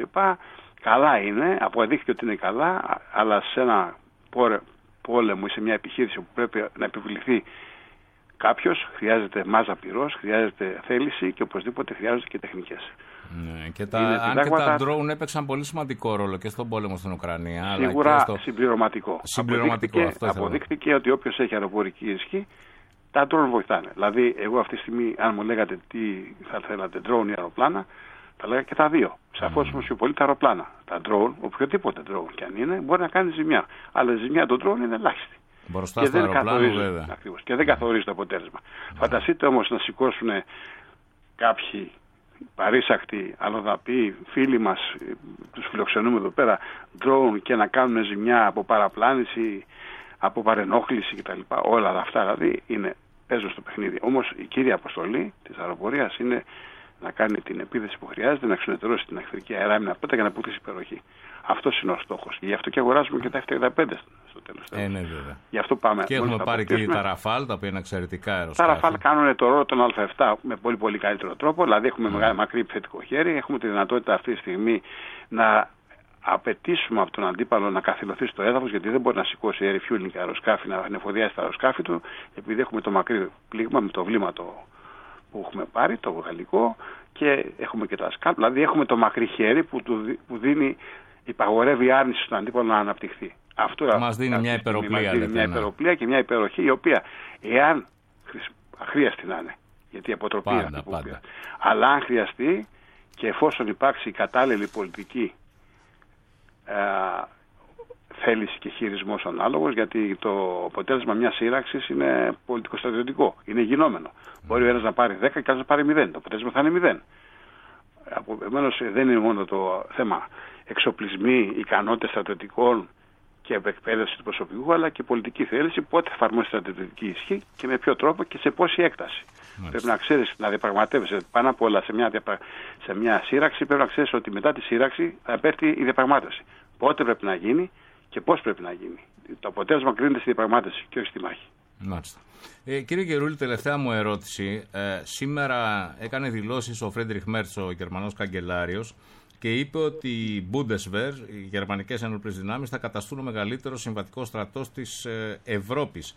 Καλά είναι, αποδείχθηκε ότι είναι καλά, αλλά σε ένα πόλεμο ή σε μια επιχείρηση που πρέπει να επιβληθεί κάποιος, χρειάζεται μάζα πυρός, χρειάζεται θέληση και οπωσδήποτε χρειάζονται και τεχνικές. Ναι, και τα, αν πιτάγματα... και τα drone έπαιξαν πολύ σημαντικό ρόλο και στον πόλεμο στην Ουκρανία. Σίγουρα αλλά και στο... συμπληρωματικό. Συμπληρωματικό αποδείχθηκε, αυτό αποδείχθηκε ότι όποιος έχει αεροπορική ισχύ, τα drone βοηθάνε. Δηλαδή, εγώ αυτή τη στιγμή, αν μου λέγατε τι θα θέλατε, drone ή αεροπλάνα, θα λέγα και τα δύο. Σαφώς όμως πιο πολύ τα αεροπλάνα. Τα drone, οποιοδήποτε drone κι αν είναι, μπορεί να κάνει ζημιά. Αλλά η ζημιά των drone είναι ελάχιστη. Μπροστά και στο δεν αεροπλάνο, καθορίζει, βέβαια. Ακριβώς, και δεν καθορίζει το αποτέλεσμα. Mm. Φανταστείτε όμως να σηκώσουν κάποιοι παρήσακτοι, αλλοδαποί, φίλοι μας, τους φιλοξενούμε εδώ πέρα, drone και να κάνουν ζημιά από παραπλάνηση, από παρενόχληση κτλ. Όλα αυτά δηλαδή είναι, παίζουν στο παιχνίδι. Όμως η κύρια αποστολή της αεροπορίας είναι να κάνει την επίθεση που χρειάζεται, να εξουδετερώσει την εχθρική αεράμινα πρώτα για να αποκτήσει υπεροχή. Αυτός είναι ο στόχος. Γι' αυτό και αγοράζουμε και τα εφ τριάντα πέντε στο τέλος. Ε, ναι, βέβαια. Γι' αυτό πάμε. Και έχουμε πάρει και τα Ραφάλ, τα οποία είναι εξαιρετικά αεροσκάφη. Τα Ραφάλ κάνουν το ρόλο των Α επτά με πολύ πολύ καλύτερο τρόπο. Δηλαδή έχουμε mm. μεγάλη μακρύ επιθετικό χέρι. Έχουμε τη δυνατότητα αυτή τη στιγμή να απαιτήσουμε από τον αντίπαλο να καθυλωθεί στο έδαφος, γιατί δεν μπορεί να σηκώσει air fueling αεροσκάφη, να ανεφοδιάσει τα αεροσκάφη του, επειδή έχουμε το μακρύ πλήγμα με το βλήμα το που έχουμε πάρει, το γαλλικό, και έχουμε και τα σκάλπ. Δηλαδή έχουμε το μακρύ χέρι που, του, που δίνει, υπαγορεύει άρνηση στον αντίπαλο να αναπτυχθεί. Αυτό μας δίνει μια υπεροπλία. Μας δίνει μια υπεροπλία και μια υπεροχή, η οποία εάν αχρίαστη να είναι, γιατί η αποτροπή πάντα, αυτή που πάντα. πήρα, αλλά αν χρειαστεί και εφόσον υπάρξει η κατάλληλη πολιτική ε, θέληση και χειρισμός ανάλογος, γιατί το αποτέλεσμα μιας σύραξης είναι πολιτικοστρατιωτικό, είναι γινόμενο. Mm. Μπορεί ο ένας να πάρει δέκα και άλλος να πάρει μηδέν. Το αποτέλεσμα θα είναι μηδέν. Επομένως δεν είναι μόνο το θέμα εξοπλισμοί, ικανότητες στρατιωτικών και εκπαίδευση του προσωπικού, αλλά και πολιτική θέληση, πότε θα εφαρμόσει στρατιωτική ισχύ και με ποιο τρόπο και σε πόση έκταση. Μάλιστα. Πρέπει να ξέρεις, να διαπραγματεύεσαι πάνω απ' όλα σε μια, διαπρα... σε μια σύραξη, πρέπει να ξέρεις ότι μετά τη σύραξη θα επέρθει η διαπραγμάτευση. Πότε πρέπει να γίνει και πώς πρέπει να γίνει. Το αποτέλεσμα κρίνεται στη διαπραγμάτευση και όχι στη μάχη. Μάλιστα. Ε, κύριε Γερούλη, τελευταία μου ερώτηση. Ε, σήμερα έκανε δηλώσεις ο Φρέντριχ Μέρτς, ο Γερμανός καγκελάριος, και είπε ότι οι Bundeswehr, οι γερμανικές ενόπλες δυνάμεις, θα καταστούν ο μεγαλύτερος συμβατικός στρατός της ε, Ευρώπης.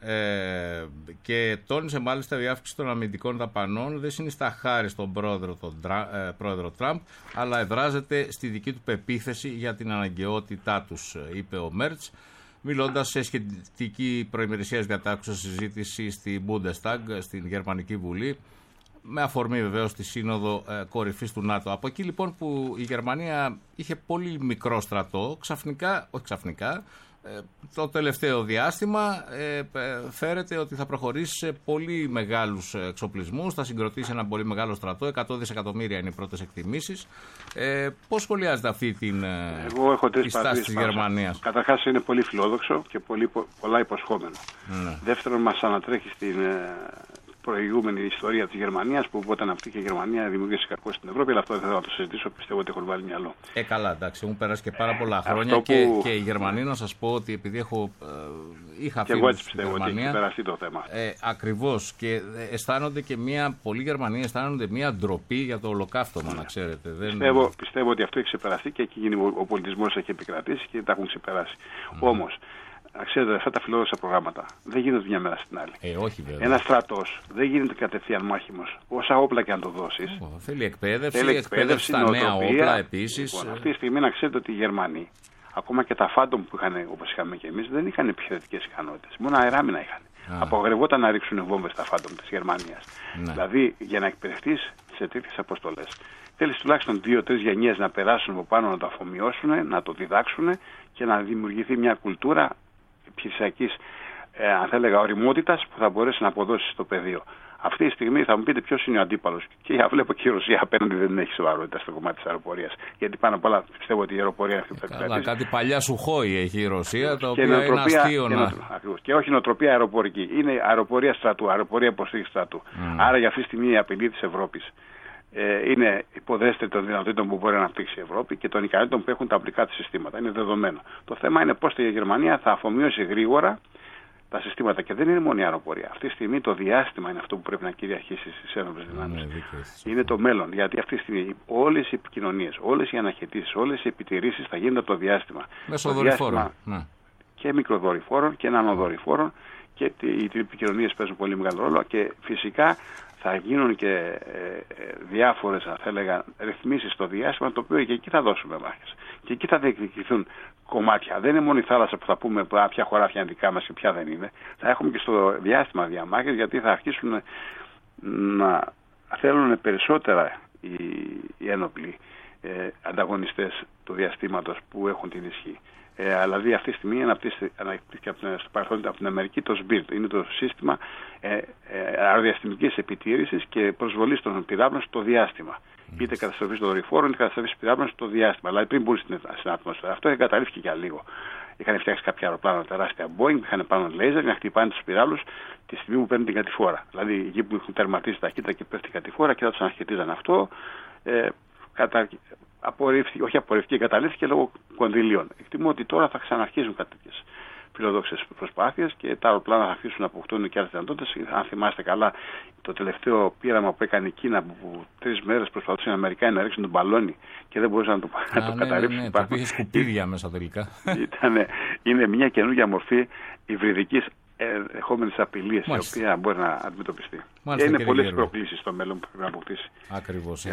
Ε, και τόνισε μάλιστα η αύξηση των αμυντικών δαπανών δεν συνιστά χάρη στον πρόεδρο, τον ε, πρόεδρο Τραμπ, αλλά εδράζεται στη δική του πεποίθηση για την αναγκαιότητά τους, είπε ο Μέρτς, μιλώντας σε σχετική προημερησίας διατάξεως συζήτηση στη Bundestag, στην Γερμανική Βουλή, με αφορμή βεβαίως τη σύνοδο ε, κορυφής του ΝΑΤΟ. Από εκεί λοιπόν που η Γερμανία είχε πολύ μικρό στρατό, ξαφνικά, όχι ξαφνικά, ε, το τελευταίο διάστημα ε, φέρεται ότι θα προχωρήσει σε πολύ μεγάλους εξοπλισμούς, θα συγκροτήσει ένα πολύ μεγάλο στρατό, εκατό δισεκατομμύρια είναι οι πρώτες εκτιμήσεις. Ε, πώς σχολιάζεται αυτή την Εγώ έχω τρεις στάση της Γερμανίας? Καταρχάς είναι πολύ φιλόδοξο και πολύ, πολλά υποσχόμενο. Ναι. Δεύτερον, μας ανατρέχει στην προηγούμενη ιστορία της Γερμανίας, που όταν αυτή και η Γερμανία δημιούργησε κακό στην Ευρώπη, αλλά αυτό δεν θέλω να το συζητήσω, πιστεύω ότι έχουν βάλει μυαλό. Ε, καλά, εντάξει, έχουν περάσει και πάρα πολλά χρόνια που... και, και οι Γερμανοί, να σας πω ότι επειδή έχω, ε, είχα φίλους εγώ στην Γερμανία, ότι έχει περάσει το θέμα. Ε, ακριβώς, και αισθάνονται και μια, πολλοί Γερμανοί αισθάνονται μια ντροπή για το ολοκαύτωμα, να ξέρετε. Δεν... Πιστεύω, πιστεύω ότι αυτό έχει ξεπεραστεί και εκεί ο πολιτισμός έχει επικρατήσει και τα έχουν ξεπεράσει. Mm. Όμως, ξέρετε, αυτά τα φιλόδοξα προγράμματα δεν γίνονται μια μέρα στην άλλη. Ε, όχι, βέβαια. Ένα στρατός δεν γίνεται κατευθείαν μάχημος. Όσα όπλα και αν το δώσεις. Oh, θέλει εκπαίδευση, θέλει εκπαίδευση στα νέα όπλα επίσης. Λοιπόν, αυτή τη στιγμή να ξέρετε ότι οι Γερμανοί, ακόμα και τα Phantom που είχαν, όπως είχαμε και εμείς, δεν είχαν επιθετικές ικανότητες. Μόνο αεράμινα είχαν. Ah. Απογρευόταν να ρίξουν βόμβες στα Phantom της Γερμανίας. Ναι. Δηλαδή, για να εκπαιδευτείς σε τέτοιες αποστολές, θέλεις τουλάχιστον δύο-τρεις γενιές να περάσουν από πάνω, να το αφομοιώσουν, να το διδάξουν και να δημιουργηθεί μια κουλτούρα επιχειρησιακής, ε, αν θα έλεγα, οριμότητας που θα μπορέσει να αποδώσει στο πεδίο. Αυτή τη στιγμή θα μου πείτε ποιος είναι ο αντίπαλος. Και για βλέπω και η Ρωσία απέναντι δεν έχει σοβαρότητα στο κομμάτι της αεροπορίας. Γιατί πάνω απ' όλα πιστεύω ότι η αεροπορία είναι αυτή που θα κρατήσει. Κάτι παλιά σουχόη έχει η Ρωσία, το οποίο είναι αστείο να... Ακριβώς. Και όχι νοοτροπία αεροπορική. Είναι αεροπορία στρατού, αεροπορία υποστήριξη στρατού. Mm. Άρα για αυτή τη στιγμή η απειλή της Ευρώπης ε, είναι υποδέστερη των δυνατοτήτων που μπορεί να αναπτύξει η Ευρώπη και των ικανότητων που έχουν τα οπλικά της συστήματα. Είναι δεδομένο. Το θέμα είναι πώς η Γερμανία θα αφομοιώσει γρήγορα τα συστήματα, και δεν είναι μόνο η αεροπορία. Αυτή τη στιγμή το διάστημα είναι αυτό που πρέπει να κυριαρχήσει στις ένοπλες δυνάμεις. Ναι, είναι το μέλλον. Γιατί αυτή τη στιγμή όλες οι επικοινωνίες, όλες οι αναχαιτήσεις, όλες οι επιτηρήσεις θα γίνονται από το διάστημα. Μέσω δορυφόρων. Ναι. Και μικροδορυφόρων και νανοδορυφόρων, και οι επικοινωνίες παίζουν πολύ μεγάλο ρόλο, και φυσικά θα γίνουν και ε, διάφορες, θα έλεγα, ρυθμίσεις στο διάστημα, το οποίο και εκεί θα δώσουμε μάχες. Και εκεί θα διεκδικηθούν κομμάτια. Δεν είναι μόνο η θάλασσα που θα πούμε ποια χωράφια είναι δικά μας και ποια δεν είναι. Θα έχουμε και στο διάστημα διαμάχες, γιατί θα αρχίσουν να θέλουν περισσότερα οι, οι ένοπλοι ε, ανταγωνιστές του διαστήματος που έχουν την ισχύ. Ε, δηλαδή αυτή τη στιγμή αναπτύχθηκε στο παρελθόν από την Αμερική το σμπιρτ. Είναι το σύστημα ε, ε, αεροδιαστημικής επιτήρησης και προσβολής των πυράβλων στο διάστημα. Mm. Είτε καταστροφής των δορυφόρων, είτε καταστροφής πυράβλων στο διάστημα. Δηλαδή πριν μπουν στην, στην ατμόσφαιρα. Αυτό εγκαταλείφθηκε για λίγο. Είχαν φτιάξει κάποια αεροπλάνα τεράστια Boeing, είχαν πάνω λέιζερ να χτυπάνε τους πυράβλους τη στιγμή που παίρνουν την κατηφόρα. Δηλαδή εκεί που έχουν τερματίσει ταχύτητα και πέφτει η κατηφόρα και θα τους αναχαιτίζαν αυτό. Ε, κατα... Απορρίφθηκε, όχι απορρίφθηκε, εγκαταλείφθηκε λόγω κονδυλίων. Εκτιμώ ότι τώρα θα ξαναρχίσουν κάτι τέτοιες φιλοδόξες προσπάθειες και τα αεροπλάνα θα αρχίσουν να αποκτούν και άλλες δυνατότητες. Αν θυμάστε καλά, το τελευταίο πείραμα που έκανε η Κίνα, που τρεις μέρες προσπαθούσαν οι Αμερικάνοι να ρίξουν τον μπαλόνι και δεν μπορούσαν να το, Α, να το ναι, καταρρύψουν. Ναι, ναι, το είχε σκουπίδια μέσα τελικά. Ήτανε, είναι μια καινούργια μορφή υβριδικής ενδεχόμενης απειλής, η οποία μπορεί να αντιμετωπιστεί. Μάλιστα, και είναι πολλές προκλήσεις στο μέλλον που πρέπει να αποκτήσει. Ακριβώς.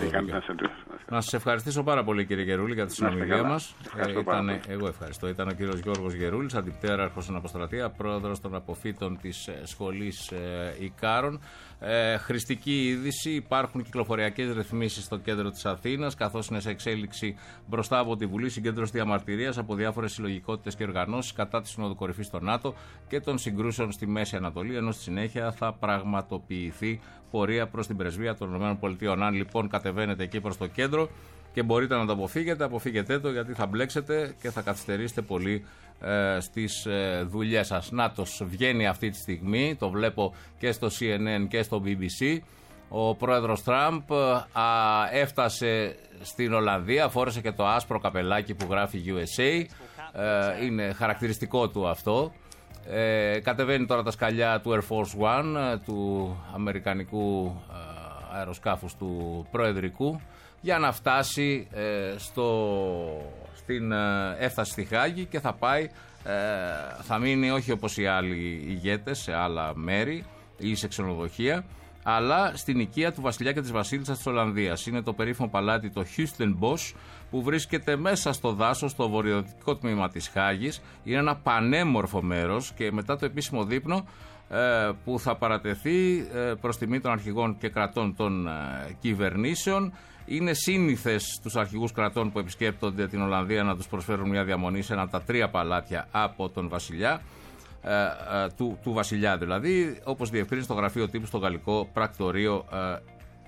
Να σας ευχαριστήσω πάρα πολύ, κύριε Γερούλη, για τη συνομιλία μας. Ε, ήταν, εγώ ευχαριστώ. Ήταν ο κύριος Γιώργος Γερούλης, αντιπτέραρχος στην Αποστρατεία, πρόεδρος των αποφύτων της σχολής ε, Ικάρων. Ε, χρηστική είδηση: υπάρχουν κυκλοφοριακές ρυθμίσεις στο κέντρο της Αθήνας, καθώς είναι σε εξέλιξη μπροστά από τη Βουλή συγκέντρωση διαμαρτυρίας από διάφορες συλλογικότητες και οργανώσεις κατά τη Συνόδου Κορυφής στο ΝΑΤΟ και των συγκρούσεων στη Μέση Ανατολή, ενώ στη συνέχεια θα πραγματοποιηθεί πορεία προς την πρεσβεία των ΗΠΑ. Αν λοιπόν κατεβαίνετε εκεί προς το κέντρο και μπορείτε να το αποφύγετε, αποφύγετε το, γιατί θα μπλέξετε και θα καθυστερήσετε πολύ ε, στις ε, δουλειές σας. ΝΑΤΟς βγαίνει αυτή τη στιγμή, το βλέπω και στο σι εν εν και στο μπι μπι σι. Ο πρόεδρος Τραμπ α, έφτασε στην Ολλανδία, φόρεσε και το άσπρο καπελάκι που γράφει γιου ες έι, ε, είναι χαρακτηριστικό του αυτό. Ε, κατεβαίνει τώρα τα σκαλιά του Air Force One, του αμερικανικού ε, αεροσκάφους του προεδρικού, για να φτάσει ε, στο, στην ε, έφταση στη Χάγη και θα πάει, ε, θα μείνει όχι όπως οι άλλοι ηγέτες σε άλλα μέρη ή σε ξενοδοχεία, αλλά στην οικία του βασιλιά και της βασίλισσας της Ολλανδίας. Είναι το περίφημο παλάτι, το Huistenbosch, που βρίσκεται μέσα στο δάσος, στο βορειοδυτικό τμήμα της Χάγης. Είναι ένα πανέμορφο μέρος και μετά το επίσημο δείπνο ε, που θα παρατεθεί ε, προς τιμή των αρχηγών και κρατών των ε, κυβερνήσεων. Είναι σύνηθες στους αρχηγούς κρατών που επισκέπτονται την Ολλανδία να τους προσφέρουν μια διαμονή σε ένα από τα τρία παλάτια από τον βασιλιά. Ε, ε, του, του βασιλιά δηλαδή, όπως διευκρίνησε το γραφείο τύπου στο γαλλικό πρακτορείο ε,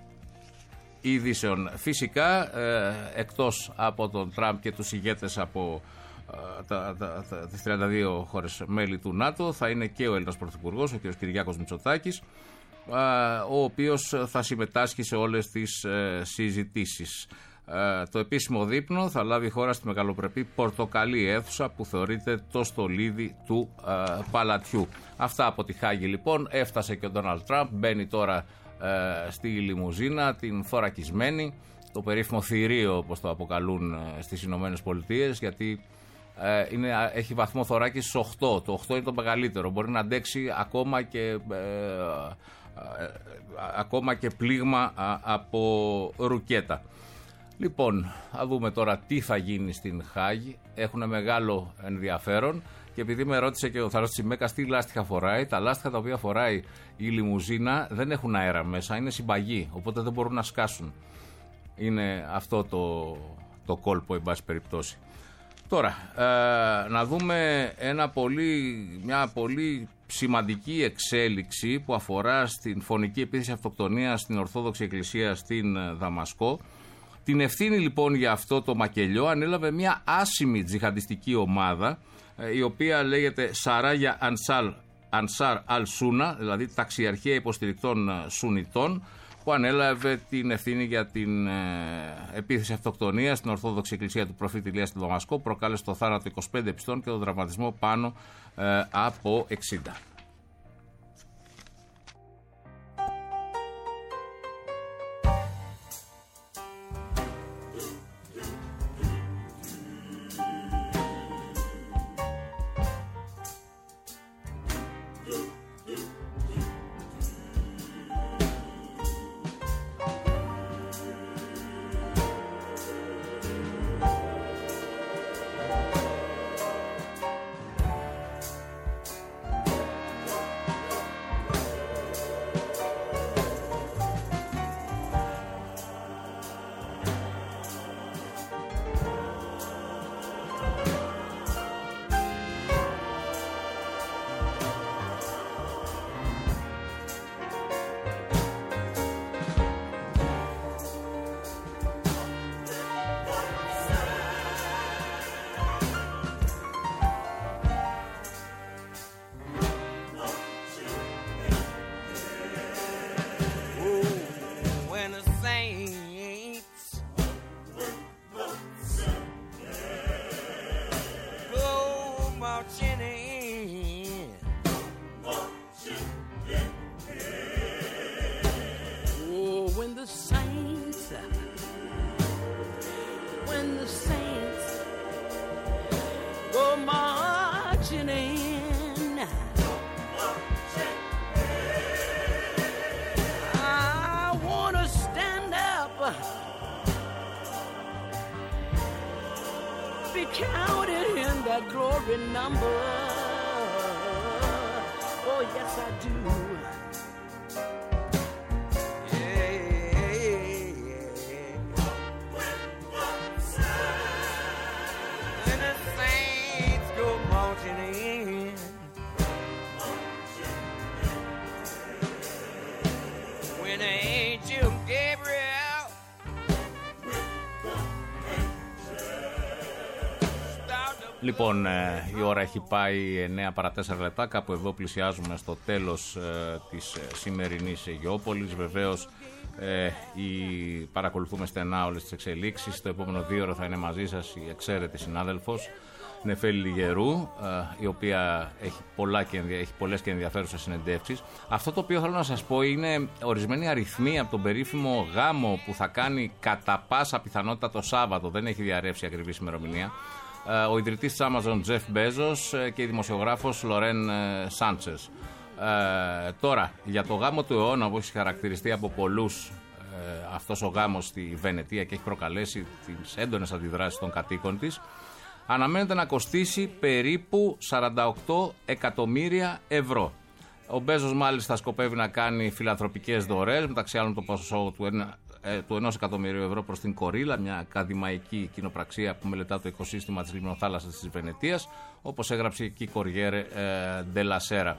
ειδήσεων. Φυσικά, ε, εκτός από τον Τραμπ και τους ηγέτες από ε, τα, τα, τα, τις τριάντα δύο χώρες μέλη του ΝΑΤΟ, θα είναι και ο Έλληνας Πρωθυπουργός, ο κ. Κυριάκος Μητσοτάκης, ε, ο οποίος θα συμμετάσχει σε όλες τις ε, συζητήσεις. Uh, το επίσημο δείπνο θα λάβει χώρα στη μεγαλοπρεπή πορτοκαλί αίθουσα που θεωρείται το στολίδι του uh, παλατιού. Αυτά από τη Χάγη λοιπόν. Έφτασε και ο Ντόναλντ Τραμπ, μπαίνει τώρα uh, στη λιμουζίνα, την θωρακισμένη, το περίφημο θηρίο όπως το αποκαλούν uh, στις Ηνωμένες Πολιτείες, γιατί uh, είναι, έχει βαθμό θωράκισης οκτώ. Το οκτώ είναι το μεγαλύτερο, μπορεί να αντέξει ακόμα και, uh, uh, uh, ακόμα και πλήγμα uh, από ρουκέτα. Λοιπόν, θα δούμε τώρα τι θα γίνει στην Χάγη. Έχουν μεγάλο ενδιαφέρον και επειδή με ρώτησε και ο Θαρός Τσιμέκας τι λάστιχα φοράει, τα λάστιχα τα οποία φοράει η λιμουζίνα δεν έχουν αέρα μέσα, είναι συμπαγή, οπότε δεν μπορούν να σκάσουν. Είναι αυτό το, το κόλπο, εν πάση περιπτώσει. Τώρα, ε, να δούμε ένα πολύ, μια πολύ σημαντική εξέλιξη που αφορά στην φωνική επίθεση αυτοκτονίας στην Ορθόδοξη Εκκλησία στην Δαμασκό. Την ευθύνη λοιπόν για αυτό το μακελιό ανέλαβε μια άσημη τζιχαντιστική ομάδα, η οποία λέγεται Σαράγια Ανσάρ Αλ Σούνα, δηλαδή ταξιαρχία υποστηρικτών Σουνιτών, που ανέλαβε την ευθύνη για την ε, επίθεση αυτοκτονίας στην Ορθόδοξη Εκκλησία του Προφήτη Ηλία στη Δαμασκό, προκάλεσε το θάνατο είκοσι πέντε πιστών και τον τραυματισμό πάνω ε, από εξήντα. marching in. I wanna stand up, be counted in that glory number. Oh yes I do. Λοιπόν, η ώρα έχει πάει εννέα παρά τέσσερα λεπτά, κάπου εδώ πλησιάζουμε στο τέλος ε, της σημερινής Αιγιόπολης. Βεβαίως ε, η, παρακολουθούμε στενά όλες τις εξελίξεις. Το επόμενο δύο ώρο θα είναι μαζί σας η εξαίρετη συνάδελφος Νεφέλη Λιγερού, ε, η οποία έχει, πολλά και, έχει πολλές και ενδιαφέρουσες συνεντεύξεις. Αυτό το οποίο θέλω να σας πω είναι ορισμένοι αριθμοί από τον περίφημο γάμο που θα κάνει κατά πάσα πιθανότητα το Σάββατο. Δεν έχει διαρρεύσει ακριβής ημερομηνία. Ο ιδρυτής της Amazon Jeff Bezos και η δημοσιογράφος Λορέν Σάντσες. Ε, τώρα, για το γάμο του αιώνα που έχει χαρακτηριστεί από πολλούς ε, αυτός ο γάμος στη Βενετία και έχει προκαλέσει τις έντονες αντιδράσεις των κατοίκων της, αναμένεται να κοστίσει περίπου σαράντα οκτώ εκατομμύρια ευρώ. Ο Μπέζος μάλιστα σκοπεύει να κάνει φιλανθρωπικές δωρεές, μεταξύ άλλων το ποσό του ένα του ενός εκατομμυρίου ευρώ προς την Κορίλα, μια ακαδημαϊκή κοινοπραξία που μελετά το οικοσύστημα της λιμνοθάλασσας της Βενετίας, όπως έγραψε και η Κοριέρε ντελα Σέρα.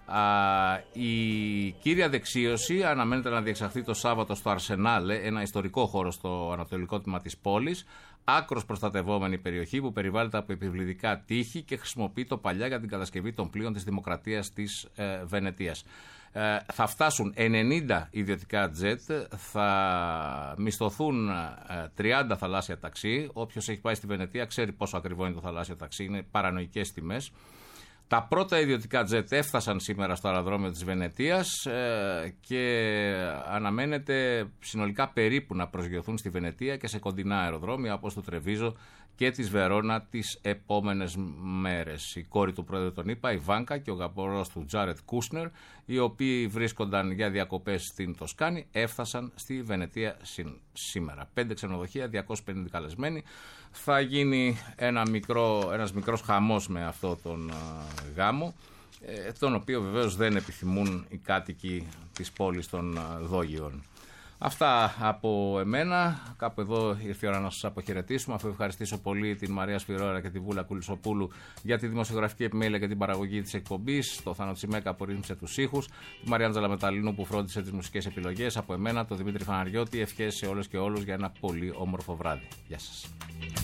Η κύρια δεξίωση αναμένεται να διεξαχθεί το Σάββατο στο Αρσενάλε, ένα ιστορικό χώρο στο ανατολικό τμήμα της πόλης, άκρως προστατευόμενη περιοχή που περιβάλλεται από επιβλητικά τείχη και χρησιμοποιεί το παλιά για την κατασκευή των πλοίων της Δημοκρατίας της ε, Βενετίας. Ε, θα φτάσουν ενενήντα ιδιωτικά τζετ, θα μισθωθούν ε, τριάντα θαλάσσια ταξί. Όποιος έχει πάει στη Βενετία ξέρει πόσο ακριβό είναι το θαλάσσιο ταξί, είναι παρανοϊκές τιμές. Τα πρώτα ιδιωτικά τζετ έφτασαν σήμερα στο αεροδρόμιο της Βενετίας ε, και αναμένεται συνολικά περίπου να προσγειωθούν στη Βενετία και σε κοντινά αεροδρόμια όπως το Τρεβίζο και της Βερόνα τις επόμενες μέρες. Η κόρη του πρόεδρου των ΗΠΑ, η Βάνκα, και ο γαμπρός του Τζάρετ Κούσνερ, οι οποίοι βρίσκονταν για διακοπές στην Τοσκάνη, έφτασαν στη Βενετία σήμερα. Πέντε ξενοδοχεία, διακόσιοι πενήντα καλεσμένοι. Θα γίνει ένα μικρό, ένας μικρός χαμός με αυτό τον uh, γάμο, ε, τον οποίο βεβαίως δεν επιθυμούν οι κάτοικοι της πόλης των uh, Δόγιων. Αυτά από εμένα. Κάπου εδώ ήρθε η ώρα να σας αποχαιρετήσουμε, αφού ευχαριστήσω πολύ την Μαρία Σφυρόρα και τη Βούλα Κουλισοπούλου για τη δημοσιογραφική επιμέλεια και την παραγωγή της εκπομπής, το Θάνο Τσιμέκα που ρύθμισε τους ήχους, τη Μαριάντζαλα Μεταλλίνου που φρόντισε τις μουσικές επιλογές, από εμένα, το Δημήτρη Φαναριώτη, ευχές σε όλες και όλους για ένα πολύ όμορφο βράδυ. Γεια σας.